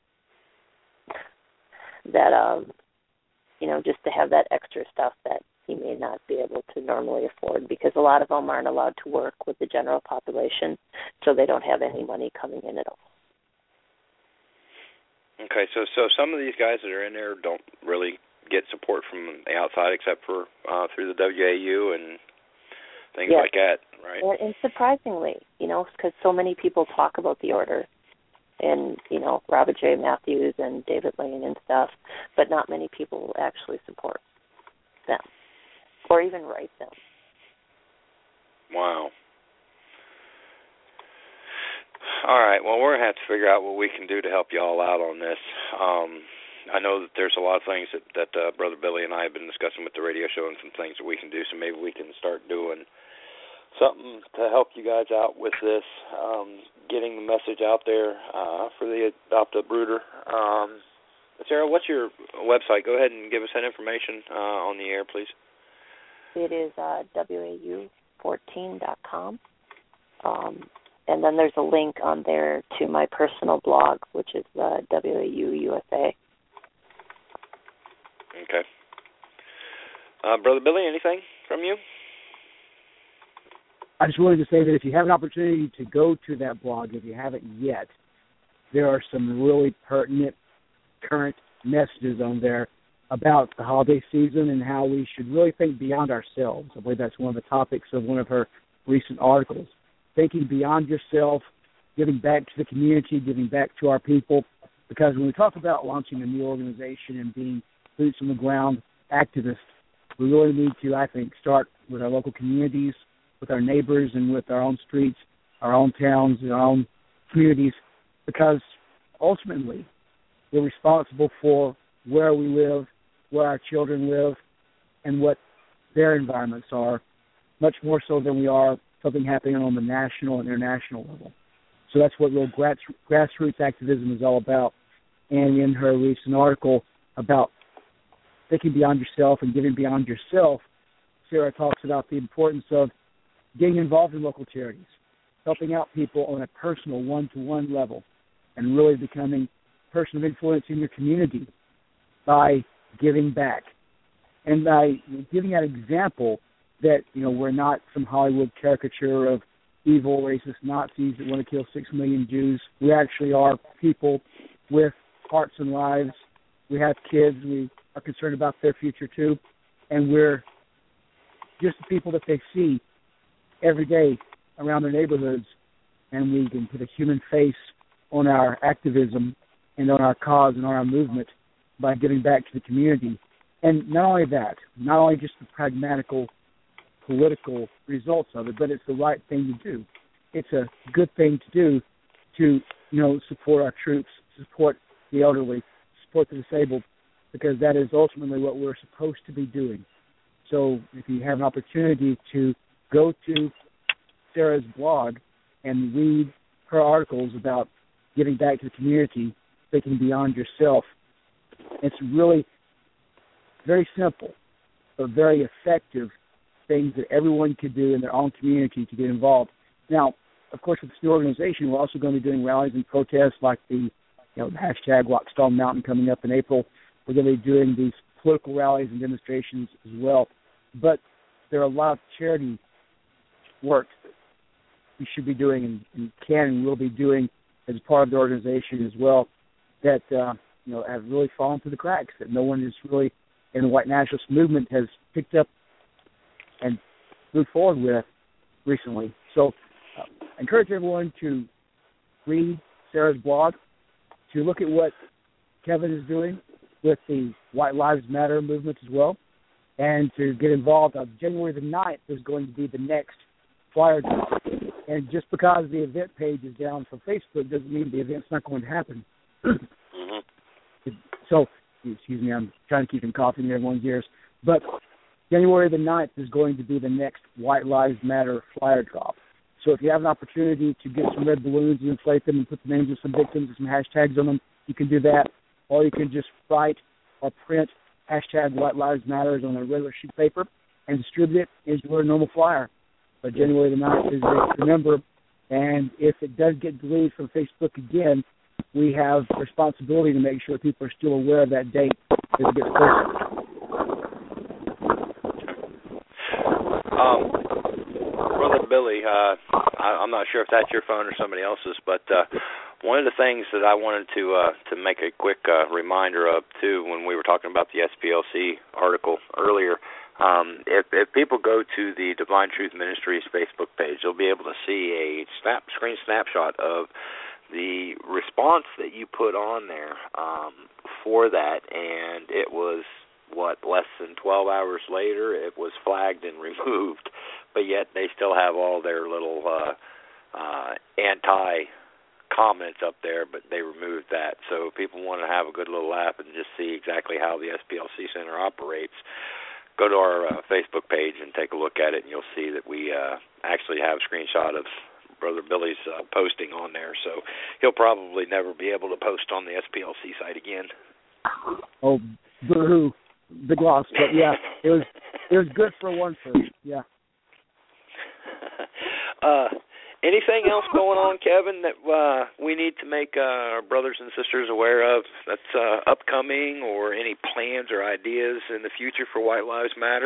that um you know, just to have that extra stuff that he may not be able to normally afford, because a lot of them aren't allowed to work with the general population, so they don't have any money coming in at all. Okay, so so some of these guys that are in there don't really get support from the outside except for uh, through the W A U and things yes. like that, right? And, and surprisingly, you know, because so many people talk about the order, and, you know, Robert J. Matthews and David Lane and stuff, but not many people actually support them or even write them. Wow. All right. Well, we're going to have to figure out what we can do to help you all out on this. Um, I know that there's a lot of things that, that uh, Brother Billy and I have been discussing with the radio show and some things that we can do, so maybe we can start doing something to help you guys out with this, um, getting the message out there uh, for the adoptive brooder. Um, Sarah, what's your website? Go ahead and give us that information uh, on the air, please. It is uh, W A U fourteen dot com. Um, and then there's a link on there to my personal blog, which is uh, W A U U S A. Okay. Uh, Brother Billy, anything from you? I just wanted to say that if you have an opportunity to go to that blog, if you haven't yet, there are some really pertinent, current messages on there about the holiday season and how we should really think beyond ourselves. I believe that's one of the topics of one of her recent articles. Thinking beyond yourself, giving back to the community, giving back to our people. Because when we talk about launching a new organization and being boots on the ground activists, we really need to, I think, start with our local communities, with our neighbors, and with our own streets, our own towns, and our own communities, because ultimately we're responsible for where we live, where our children live, and what their environments are, much more so than we are something happening on the national and international level. So that's what real grass, grassroots activism is all about. And in her recent article about thinking beyond yourself and giving beyond yourself, Sarah talks about the importance of getting involved in local charities, helping out people on a personal one-to-one level, and really becoming a person of influence in your community by giving back. And by giving that example that, you know, we're not some Hollywood caricature of evil, racist Nazis that want to kill six million Jews. We actually are people with hearts and lives. We have kids. We are concerned about their future, too. And we're just the people that they see every day around their neighborhoods. And we can put a human face on our activism and on our cause and on our movement by giving back to the community. And not only that, not only just the pragmatical political results of it, but it's the right thing to do. It's a good thing to do to, you know, support our troops, support the elderly, support the disabled, because that is ultimately what we're supposed to be doing. So if you have an opportunity to go to Sarah's blog and read her articles about giving back to the community, thinking beyond yourself, it's really very simple but very effective things that everyone could do in their own community to get involved. Now, of course, with this new organization, we're also going to be doing rallies and protests like the, you know, the hashtag Walk Stone Mountain coming up in April. We're going to be doing these political rallies and demonstrations as well. But there are a lot of charity work that we should be doing and, and can and will be doing as part of the organization as well that, uh, you know, have really fallen through the cracks, that no one is really in the white nationalist movement has picked up and moved forward with recently. So uh, I encourage everyone to read Sarah's blog, to look at what Kevin is doing with the White Lives Matter movement as well, and to get involved. On January the ninth is going to be the next flyer drop. And just because the event page is down from Facebook doesn't mean the event's not going to happen. mm-hmm. So, excuse me, I'm trying to keep him coughing in everyone's ears. But January the ninth is going to be the next White Lives Matter flyer drop. So if you have an opportunity to get some red balloons and inflate them and put the names of some victims and some hashtags on them, you can do that. Or you can just write or print hashtag White Lives Matter on a regular sheet of paper and distribute it as your normal flyer. But January the ninth is a remember, and if it does get deleted from Facebook again, we have responsibility to make sure people are still aware of that date as it gets closer. Um, Brother Billy, uh, I, I'm not sure if that's your phone or somebody else's, but uh, one of the things that I wanted to uh, to make a quick uh, reminder of, too, when we were talking about the S P L C article earlier, um, if, if people go to the Divine Truth Ministries Facebook page, they'll be able to see a snap screen snapshot of the response that you put on there um, for that, and it was, what, less than twelve hours later, it was flagged and removed, but yet they still have all their little uh, uh, anti comments up there, but they removed that. So if people want to have a good little laugh and just see exactly how the S P L C Center operates, go to our uh, Facebook page and take a look at it, and you'll see that we uh, actually have a screenshot of Brother Billy's uh, posting on there. So he'll probably never be able to post on the S P L C site again. Oh, boo-hoo. Big loss. But, yeah, it was it was good for one first. Yeah. uh, anything else going on, Kevin, that uh, we need to make uh, our brothers and sisters aware of that's uh, upcoming, or any plans or ideas in the future for White Lives Matter?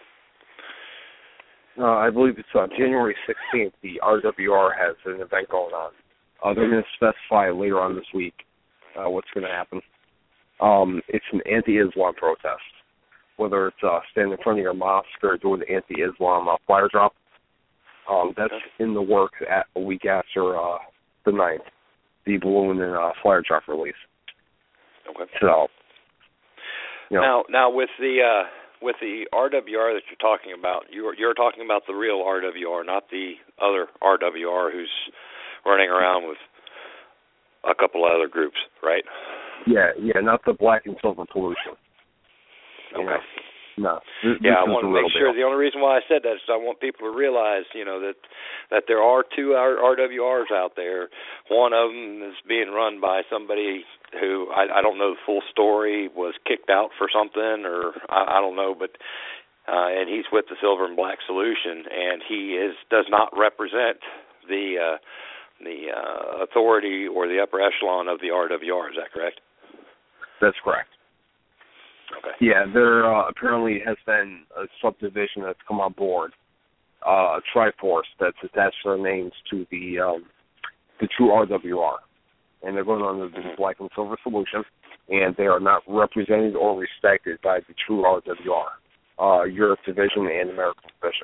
Uh, I believe it's uh, January sixteenth. The R W R has an event going on. Uh, they're going to specify later on this week uh, what's going to happen. Um, it's an anti-Islam protest, whether it's uh, standing in front of your mosque or doing the anti-Islam uh, flyer drop. Um, that's in the works at a week after uh, the ninth, the balloon and uh, flyer drop release. Okay. So, you know, now, now with the uh, with the R W R that you're talking about, you're you're talking about the real R W R, not the other R W R who's running around with a couple of other groups, right? Yeah, yeah, not the black and silver pollution. Okay. You know? No. This, yeah, this I want to make sure. Deal. The only reason why I said that is I want people to realize, you know, that that there are two R W Rs out there. One of them is being run by somebody who I, I don't know the full story, was kicked out for something, or I, I don't know, but uh, and he's with the Silver and Black Solution, and he is does not represent the uh, the uh, authority or the upper echelon of the R W R. Is that correct? That's correct. Okay. Yeah, there uh, apparently has been a subdivision that's come on board, uh, a Triforce that's attached their names to the um, the true R W R, and they're going under the mm-hmm. Black and Silver Solution, and they are not represented or respected by the true R W R, uh, Europe Division and American Division.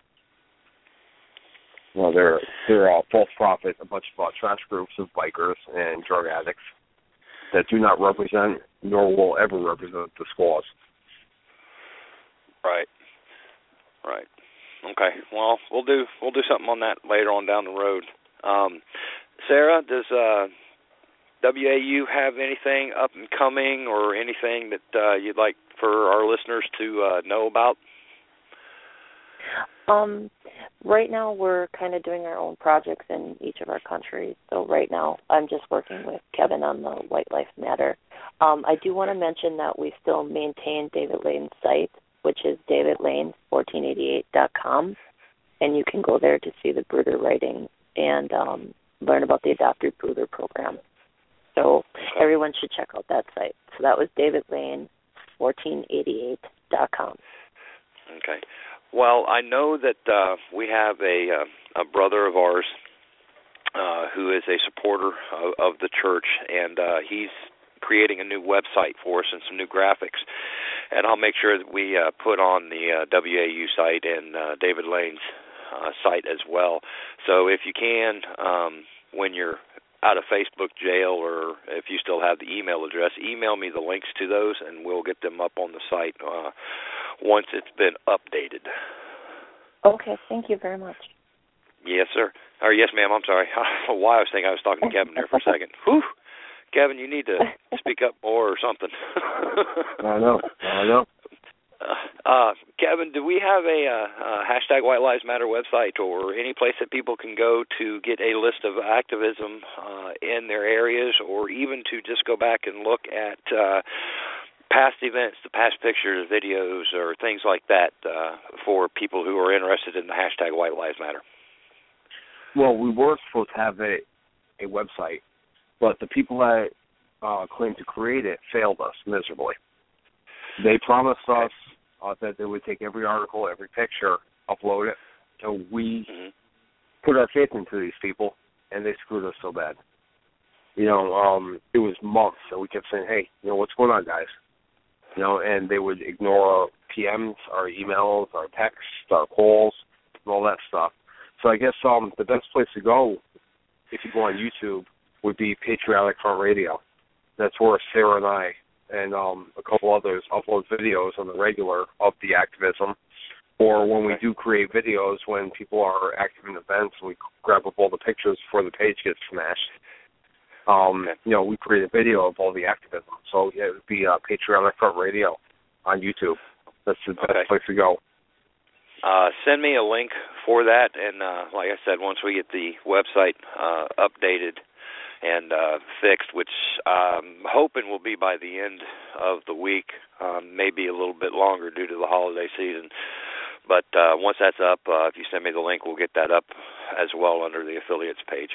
Well, they're they're uh, false profit, a bunch of uh, trash groups of bikers and drug addicts that do not represent, nor will ever represent, the squaws. Right. Right. Okay. Well, we'll do we'll do something on that later on down the road. Um, Sarah, does uh, W A U have anything up and coming, or anything that uh, you'd like for our listeners to uh, know about? Um, right now we're kind of doing our own projects in each of our countries. So right now I'm just working with Kevin on the White Lives Matter. Um, I do want to mention that we still maintain David Lane's site, which is david lane fourteen eighty-eight dot com, and you can go there to see the Bruder writing and um, learn about the Adopted Bruder program. So everyone should check out that site. So that was david lane fourteen eighty-eight dot com. Okay. Well, I know that uh, we have a, uh, a brother of ours uh, who is a supporter of, of the church, and uh, he's creating a new website for us and some new graphics. And I'll make sure that we uh, put on the uh, W A U site and uh, David Lane's uh, site as well. So if you can, um, when you're out of Facebook jail, or if you still have the email address, email me the links to those, and we'll get them up on the site uh, once it's been updated. Okay, thank you very much. Yes, sir. Or yes, ma'am, I'm sorry. I don't know why I was thinking I was talking to Kevin there for a second. Whew. Kevin, you need to speak up more or something. I know. I know. Uh, uh, Kevin, do we have a, uh, uh, hashtag White Lives Matter website, or any place that people can go to get a list of activism uh, in their areas, or even to just go back and look at uh, past events, the past pictures, videos, or things like that uh, for people who are interested in the hashtag White Lives Matter? Well, we were supposed to have a, a website, but the people that uh, claimed to create it failed us miserably. They promised okay. us uh, that they would take every article, every picture, upload it, and we mm-hmm. put our faith into these people, and they screwed us so bad. You know, um, it was months, and we kept saying, hey, you know, what's going on, guys? You know, and they would ignore our P Ms, our emails, our texts, our calls, and all that stuff. So I guess um, the best place to go, if you go on YouTube, would be Patriotic Front Radio. That's where Sarah and I and um, a couple others upload videos on the regular of the activism. Or when we do create videos when people are active in events, we grab up all the pictures before the page gets smashed. Um, okay. You know, we create a video of all the activism. So yeah, it would be uh, Patriotic Front Radio on YouTube. That's the best okay. place to go. Uh, send me a link for that, and uh, like I said, once we get the website uh, updated and uh, fixed, which I'm hoping will be by the end of the week, um, maybe a little bit longer due to the holiday season. But uh, once that's up, uh, if you send me the link, we'll get that up as well under the affiliates page.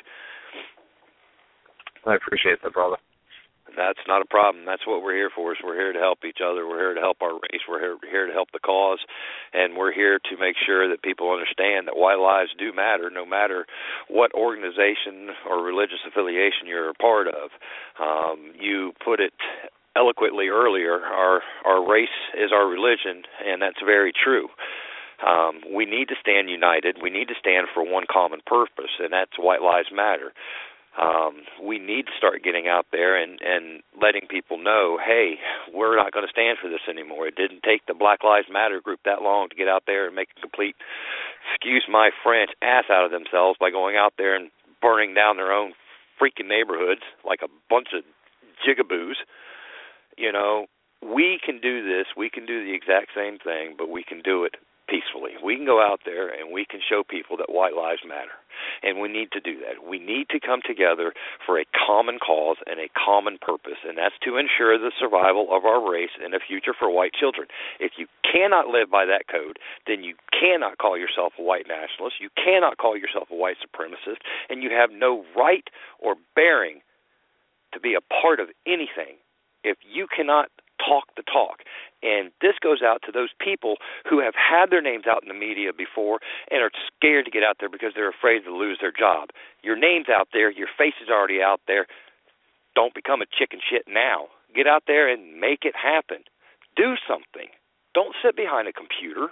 I appreciate that, brother. That's not a problem. That's what we're here for. Is we're here to help each other. We're here to help our race. We're here, here to help the cause, and we're here to make sure that people understand that white lives do matter, no matter what organization or religious affiliation you're a part of. Um, you put it eloquently earlier. Our our race is our religion, and that's very true. Um, we need to stand united. We need to stand for one common purpose, and that's white lives matter. Um, we need to start getting out there and, and letting people know, hey, we're not going to stand for this anymore. It didn't take the Black Lives Matter group that long to get out there and make a complete, excuse my French, ass out of themselves by going out there and burning down their own freaking neighborhoods like a bunch of jigaboos. You know, we can do this. We can do the exact same thing, but we can do it peacefully. We can go out there and we can show people that white lives matter. And we need to do that. We need to come together for a common cause and a common purpose, and that's to ensure the survival of our race and a future for white children. If you cannot live by that code, then you cannot call yourself a white nationalist, you cannot call yourself a white supremacist, and you have no right or bearing to be a part of anything if you cannot talk the talk. And this goes out to those people who have had their names out in the media before and are scared to get out there because they're afraid to lose their job. Your name's out there. Your face is already out there. Don't become a chicken shit now. Get out there and make it happen. Do something. Don't sit behind a computer.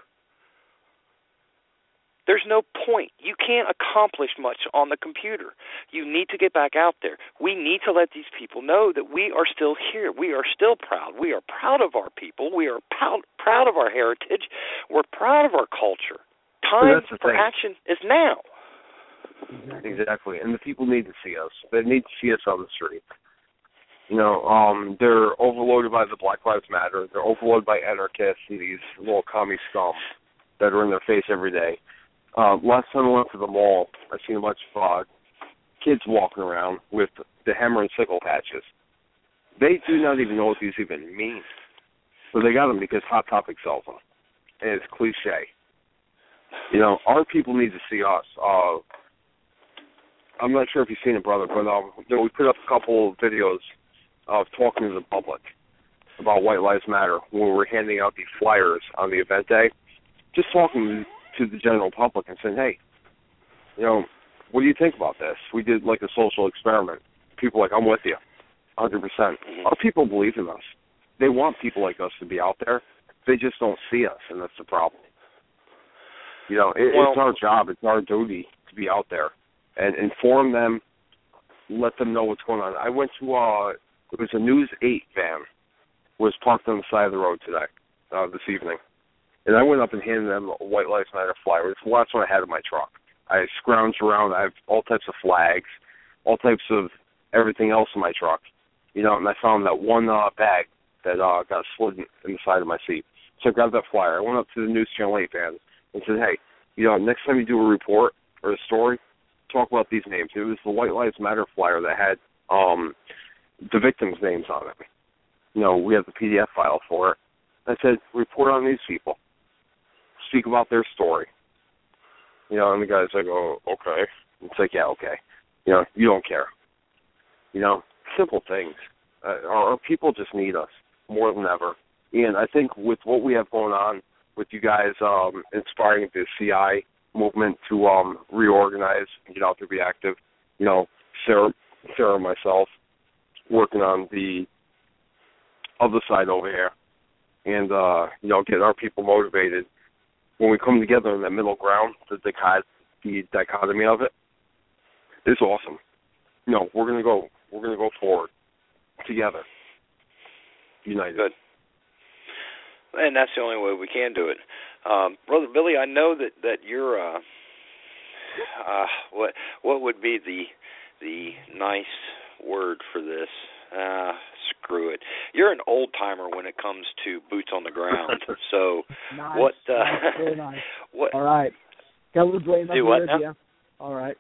There's no point. You can't accomplish much on the computer. You need to get back out there. We need to let these people know that we are still here. We are still proud. We are proud of our people. We are proud, proud of our heritage. We're proud of our culture. Time for thing. action is now. Exactly. And the people need to see us. They need to see us on the street. You know, um, they're overloaded by the Black Lives Matter. They're overloaded by anarchists and these little commie scum that are in their face every day. Uh, last time I went to the mall, I seen a bunch of uh, kids walking around with the hammer and sickle patches. They do not even know what these even mean. But they got them because Hot Topic sells them. And it's cliche. You know, our people need to see us. Uh, I'm not sure if you've seen it, brother, but um, you know, we put up a couple of videos of talking to the public about White Lives Matter when we were handing out these flyers on the event day. Just talking to the general public and saying, hey, you know, what do you think about this? We did like a social experiment. People are like, I'm with you, one hundred percent. Our people believe in us. They want people like us to be out there. They just don't see us, and that's the problem. You know, it, well, it's our job, it's our duty to be out there and inform them, let them know what's going on. I went to, uh, it was a News eight van, was parked on the side of the road today, uh, this evening. And I went up and handed them a White Lives Matter flyer. It's the last one I had in my truck. I scrounged around. I have all types of flags, all types of everything else in my truck. You know, and I found that one uh, bag that uh, got slid in, in the side of my seat. So I grabbed that flyer. I went up to the News Channel eight van and said, hey, you know, next time you do a report or a story, talk about these names. It was the White Lives Matter flyer that had um, the victims' names on it. You know, we have the P D F file for it. I said, report on these people. Speak about their story. You know, and the guy's like, oh, okay. It's like, yeah, okay. You know, you don't care. You know, simple things. Uh, our, our people just need us more than ever. And I think with what we have going on, with you guys um, inspiring the C I movement to um, reorganize and get out there, be active, you know, Sarah, Sarah and myself working on the other side over here and, uh, you know, get our people motivated. When we come together in that middle ground, the, dichot- the dichotomy of it, it's awesome. You know, we're gonna go, we're gonna go forward together, united. Good. And that's the only way we can do it, um, Brother Billy. I know that that you're uh, uh, what what would be the the nice word for this. Uh, screw it. You're an old timer when it comes to boots on the ground. So nice, what? Uh, nice, very nice. What? All right. Got a little blame Do what now? Yeah. All right.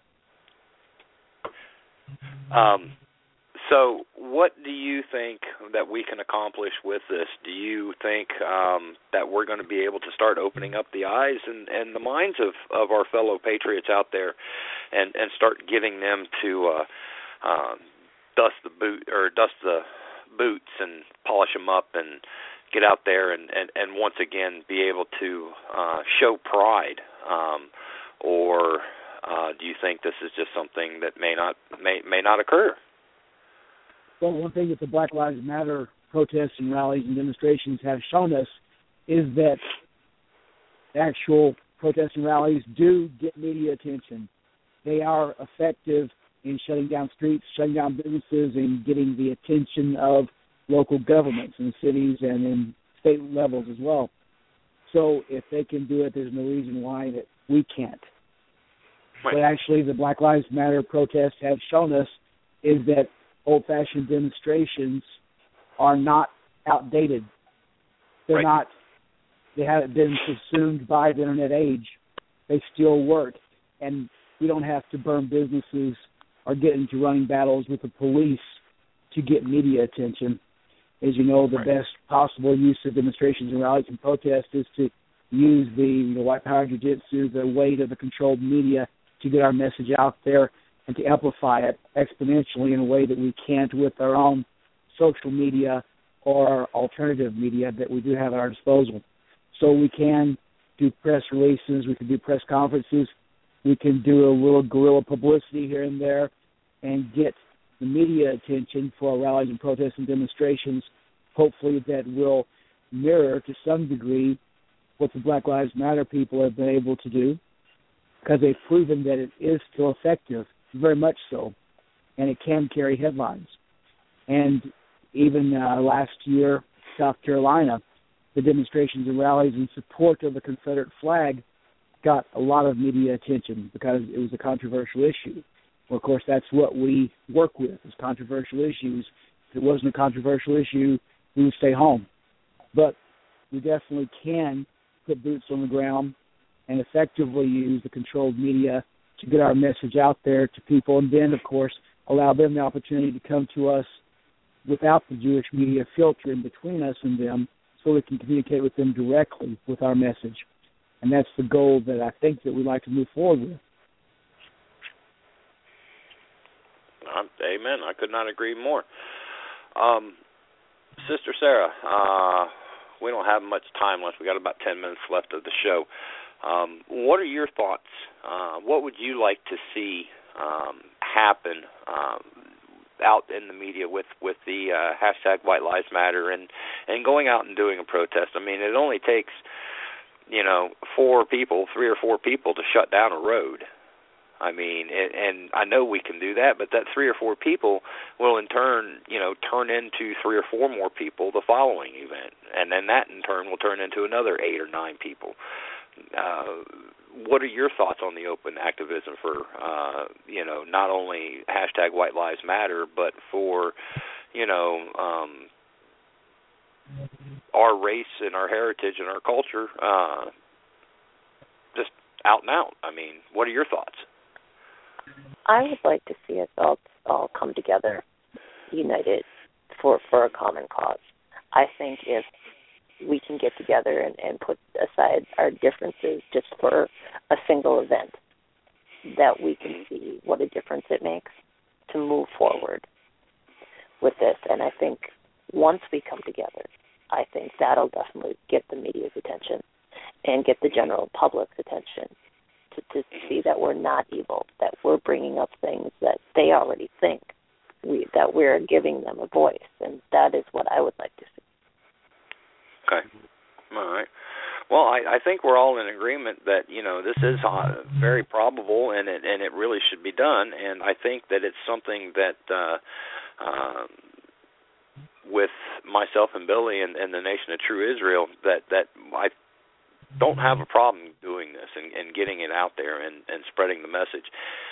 Um. So what do you think that we can accomplish with this? Do you think um, that we're going to be able to start opening up the eyes and, and the minds of, of our fellow patriots out there, and, and start getting them to uh, um, dust the boot or dust the boots and polish them up and get out there and, and, and once again be able to uh, show pride, um, or uh, do you think this is just something that may not may may not occur? Well, one thing that the Black Lives Matter protests and rallies and demonstrations have shown us is that actual protests and rallies do get media attention. They are effective in shutting down streets, shutting down businesses, and getting the attention of local governments in cities and in state levels as well. So if they can do it, there's no reason why that we can't. Right. But actually the Black Lives Matter protests have shown us is that old-fashioned demonstrations are not outdated. They're right. not, they haven't been subsumed by the internet age. They still work. And we don't have to burn businesses or get into running battles with the police to get media attention. As you know, the right. best possible use of demonstrations and rallies and protests is to use the, the white power jiu-jitsu, the weight of the controlled media to get our message out there and to amplify it exponentially in a way that we can't with our own social media or alternative media that we do have at our disposal. So we can do press releases, we can do press conferences, we can do a little guerrilla publicity here and there and get the media attention for our rallies and protests and demonstrations, hopefully that will mirror to some degree what the Black Lives Matter people have been able to do, because they've proven that it is still effective, very much so, and it can carry headlines. And even uh, last year, South Carolina, the demonstrations and rallies in support of the Confederate flag got a lot of media attention because it was a controversial issue. Well, of course, that's what we work with, is controversial issues. If it wasn't a controversial issue, we would stay home. But we definitely can put boots on the ground and effectively use the controlled media to get our message out there to people, and then, of course, allow them the opportunity to come to us without the Jewish media filter in between us and them, so we can communicate with them directly with our message. And that's the goal that I think that we'd like to move forward with. Amen. I could not agree more. Um, Sister Sarah, uh, we don't have much time left. We got about ten minutes left of the show. Um, what are your thoughts? Uh, what would you like to see um, happen um, out in the media with, with the uh, hashtag White Lives Matter and, and going out and doing a protest? I mean, it only takes, you know, four people, three or four people to shut down a road. I mean, and, and I know we can do that, but that three or four people will in turn, you know, turn into three or four more people the following event. And then that in turn will turn into another eight or nine people. Uh, what are your thoughts on the open activism for, uh, you know, not only hashtag White Lives Matter, but for, you know, um, our race and our heritage and our culture, uh, just out and out? I mean, what are your thoughts? I would like to see us all all come together, united for, for a common cause. I think if we can get together and, and put aside our differences just for a single event, that we can see what a difference it makes to move forward with this. And I think once we come together, I think that'll definitely get the media's attention and get the general public's attention to, to see that we're not evil, that we're bringing up things that they already think, we, that we're giving them a voice. And that is what I would like to see. Okay. All right. Well, I, I think we're all in agreement that, you know, this is uh, very probable and it, and it really should be done. And I think that it's something that uh, uh, with myself and Billy and, and the Nation of True Israel, that, that I don't have a problem doing this and, and getting it out there and, and spreading the message.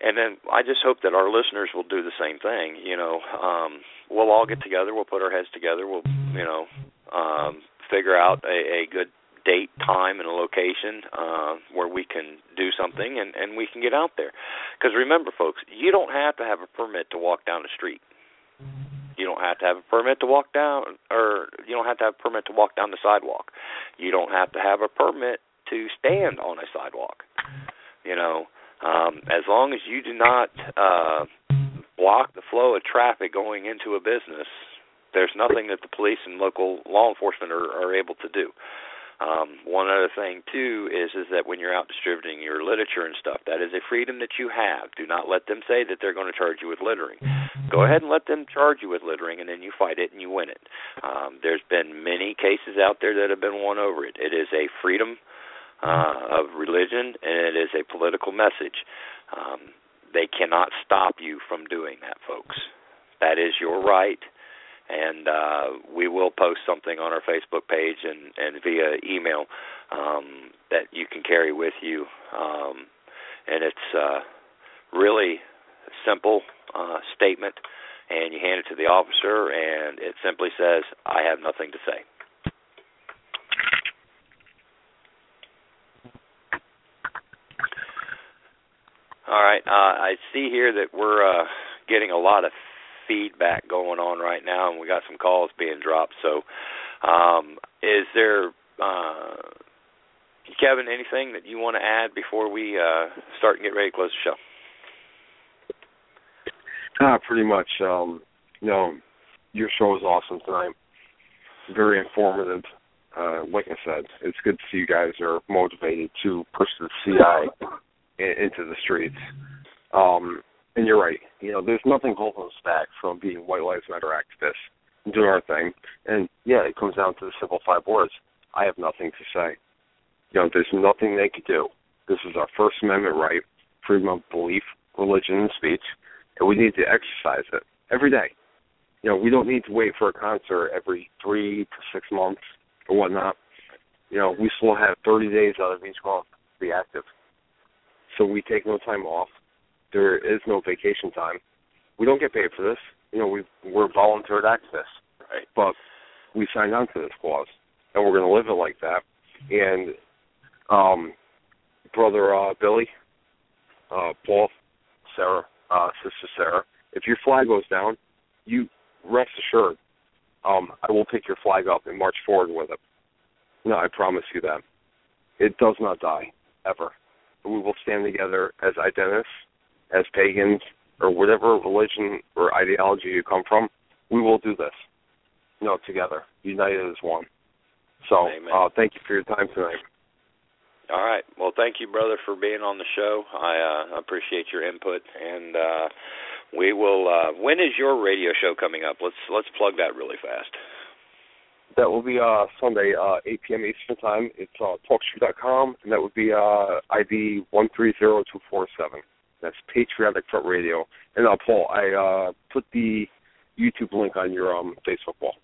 and then I just hope that our listeners will do the same thing. You know, um, we'll all get together. We'll put our heads together. We'll, you know, um, figure out a, a good date, time, and a location uh, where we can do something, and, and we can get out there. Because remember, folks, you don't have to have a permit to walk down the street. You don't have to have a permit to walk down, or you don't have to have a permit to walk down the sidewalk. You don't have to have a permit to stand on a sidewalk. You know, um, as long as you do not uh, block the flow of traffic going into a business, there's nothing that the police and local law enforcement are, are able to do. Um, one other thing, too, is is that when you're out distributing your literature and stuff, that is a freedom that you have. Do not let them say that they're going to charge you with littering. Go ahead and let them charge you with littering, and then you fight it and you win it. Um, there's been many cases out there that have been won over it. It is a freedom uh, of religion, and it is a political message. Um, they cannot stop you from doing that, folks. That is your right. And uh, we will post something on our Facebook page and, and via email um, that you can carry with you. Um, and it's uh, really a simple uh, statement, and you hand it to the officer, and it simply says, I have nothing to say. All right. Uh, I see here that we're uh, getting a lot of feedback going on right now, and we got some calls being dropped. So, um, is there, uh, Kevin, anything that you want to add before we uh, start and get ready to close the show? Uh, pretty much. Um, you know, your show is awesome tonight. Very informative. Uh, like I said, it's good to see you guys are motivated to push the C I in, into the streets. Um, And you're right. You know, there's nothing holding us back from being White Lives Matter activists and doing our thing. And, yeah, it comes down to the simple five words. I have nothing to say. You know, there's nothing they could do. This is our First Amendment right, freedom of belief, religion, and speech, and we need to exercise it every day. You know, we don't need to wait for a concert every three to six months or whatnot. You know, we still have thirty days out of each month to be active. So we take no time off. There is no vacation time. We don't get paid for this. You know, we, we're volunteered activists. Right. But we signed on to this clause, and we're going to live it like that. And um, Brother uh, Billy, uh, Paul, Sarah, uh, Sister Sarah, if your flag goes down, you rest assured, um, I will pick your flag up and march forward with it. No, I promise you that. It does not die, ever. We will stand together as identists, as pagans, or whatever religion or ideology you come from. We will do this, you know, together, united as one. So uh, thank you for your time tonight. All right. Well, thank you, brother, for being on the show. I uh, appreciate your input, and uh, we will. Uh, when is your radio show coming up? Let's let's plug that really fast. That will be uh, Sunday, uh, eight p.m. Eastern Time. It's uh, talk shoe dot com, and that would be uh, I D one three zero two four seven. That's Patriotic Front Radio. And uh, Paul, I uh, put the YouTube link on your um, Facebook wall.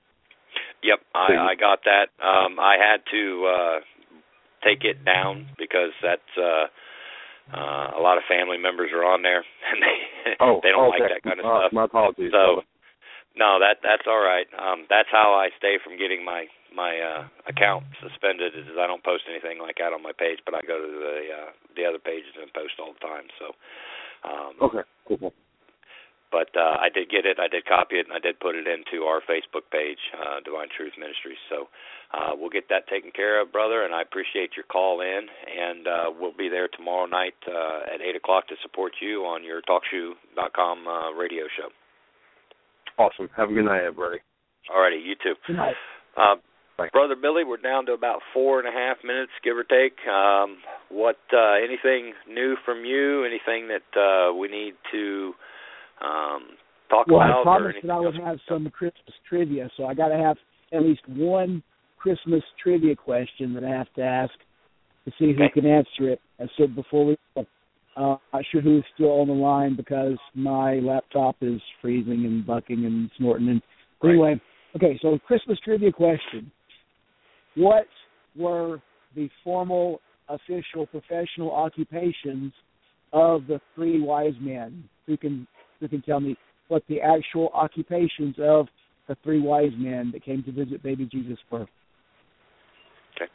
Yep, I, I got that. Um, I had to uh, take it down because that's uh, uh, a lot of family members are on there, and they oh, they don't okay. like that kind of uh, stuff. My apologies. So, no, that that's all right. Um, that's how I stay from getting my my uh, account suspended. Is I don't post anything like that on my page, but I go to the uh, the other pages and post all the time. So, um, okay, cool. But uh, I did get it. I did copy it, and I did put it into our Facebook page, uh, Divine Truth Ministries. So uh, we'll get that taken care of, brother. And I appreciate your call in, and uh, we'll be there tomorrow night uh, at eight o'clock to support you on your talk shoe dot com uh, radio show. Awesome. Have a good night, everybody. All righty, you too. Good night. Uh, Brother Billy, we're down to about four and a half minutes, give or take. Um, what? Uh, anything new from you? Anything that uh, we need to um, talk well, about? Well, I promised that I would have some Christmas trivia, so I got to have at least one Christmas trivia question that I have to ask to see who okay. can answer it. I said before we go, uh, not sure who's still on the line because my laptop is freezing and bucking and snorting. And right. Anyway, okay, so Christmas trivia question. What were the formal, official, professional occupations of the three wise men? Who can who can tell me what the actual occupations of the three wise men that came to visit baby Jesus were? Okay.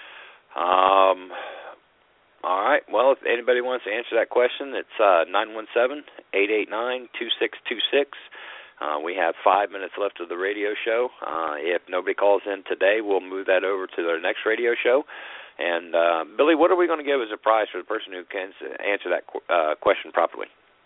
Um. All right. Well, if anybody wants to answer that question, it's uh, nine one seven, eight eight nine, two six two six. Uh, we have five minutes left of the radio show. Uh, if nobody calls in today, we'll move that over to the next radio show. And, uh, Billy, what are we going to give as a prize for the person who can answer that uh, question properly?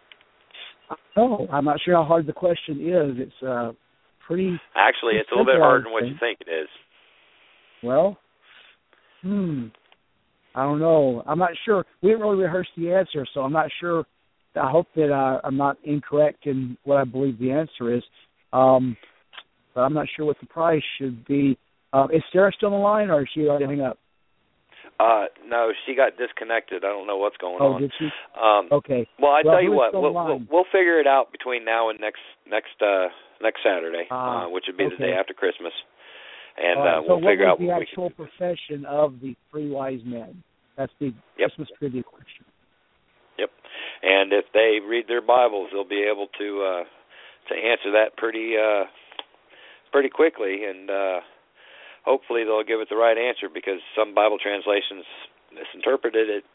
Oh, I'm not sure how hard the question is. It's uh, pretty... Actually, it's a little bit harder than what you think it is. Well, hmm... I don't know. I'm not sure. We didn't really rehearse the answer, so I'm not sure. I hope that uh, I'm not incorrect in what I believe the answer is. Um, but I'm not sure what the prize should be. Uh, is Sarah still on the line, or is she already hung up? Uh, no, she got disconnected. I don't know what's going oh, on. Oh, did she? Um, okay. Well, I well, tell you what, we'll, we'll, we'll figure it out between now and next next uh, next Saturday, uh, uh, which would be okay. the day after Christmas. And right, uh, we'll so figure out what what was the actual profession of the three wise men? That's the yep. Christmas trivia question. Yep. And if they read their Bibles, they'll be able to uh, to answer that pretty uh, pretty quickly, and uh, hopefully they'll give it the right answer, because some Bible translations misinterpreted it.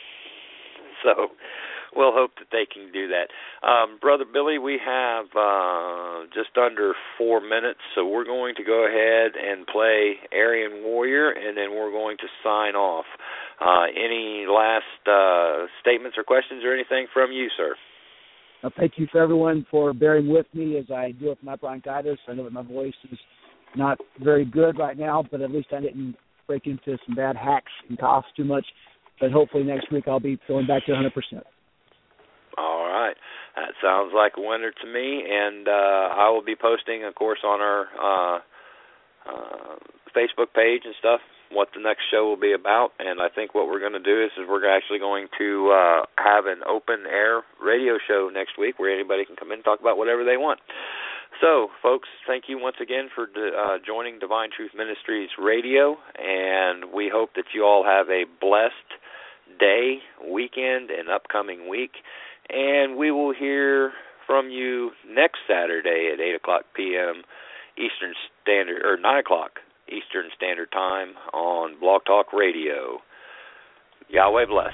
So we'll hope that they can do that. Um, Brother Billy, we have uh, just under four minutes, so we're going to go ahead and play Aryan Warrior, and then we're going to sign off. Uh, any last uh, statements or questions or anything from you, sir? Uh, thank you for everyone for bearing with me as I deal with my bronchitis. I know that my voice is not very good right now, but at least I didn't break into some bad hacks and cough too much. But hopefully next week I'll be going back to one hundred percent. All right. That sounds like a winner to me. And uh, I will be posting, of course, on our uh, uh, Facebook page and stuff what the next show will be about. And I think what we're going to do is, is we're actually going to uh, have an open-air radio show next week where anybody can come in and talk about whatever they want. So, folks, thank you once again for uh, joining Divine Truth Ministries Radio, and we hope that you all have a blessed day, weekend, and upcoming week. And we will hear from you next Saturday at eight o'clock p.m. Eastern Standard, or nine o'clock Eastern Standard Time on Blog Talk Radio. Yahweh bless.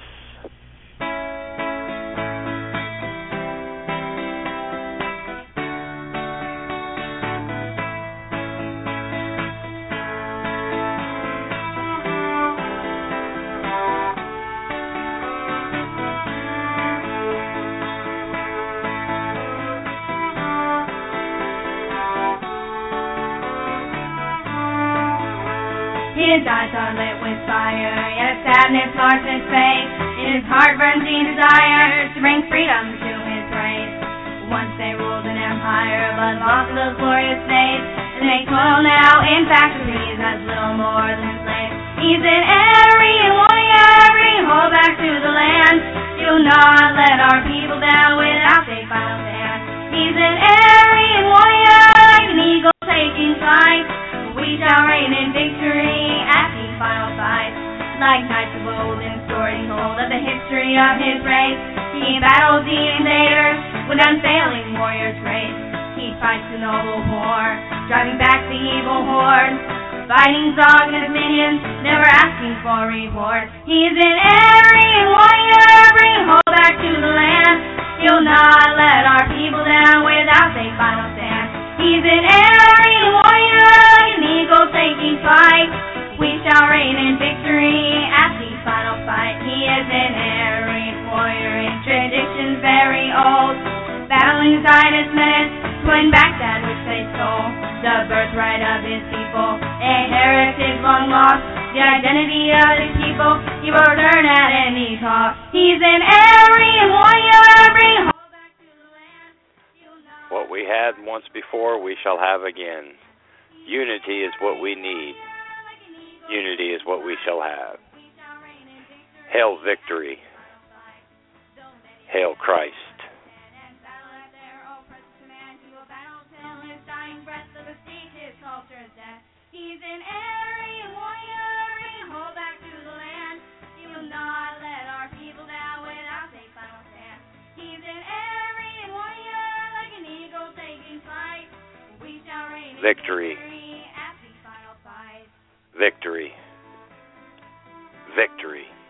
His eyes are lit with fire, yet sadness marks his face. In his heart burns the desire to bring freedom to his race. Once they ruled an empire, but lost those glorious days, and they toil now in factories as little more than slaves. He's an Aryan warrior, bring hope back to the land. He'll not let our people down without a final stand. He's an Aryan warrior, like an eagle taking flight. We shall reign in victory at the final fight. Like knights of old in stories told of the history of his race, he battles the invaders with unfailing warrior's grace. He fights the noble war, driving back the evil horde, fighting Zog and his minions, never asking for reward. He's an Aryan warrior, bring hope back to the land. He'll not let our people down without a final stand. He's an Aryan warrior, like an eagle taking flight. We shall reign in victory at the final fight. He is an Aryan warrior in traditions very old, battling Zionist menace to win back that which they stole. The birthright of his people, a heritage long lost, the identity of his people, he will return at any cost. He's an Aryan warrior, bring hope back to the land. What we had once before, we shall have again. Unity is what we need. Unity is what we shall have. Hail victory. Hail Christ. He's an Aryan warrior, bring hope back to the land. He will not let our people down without a final Victory. Victory. Victory.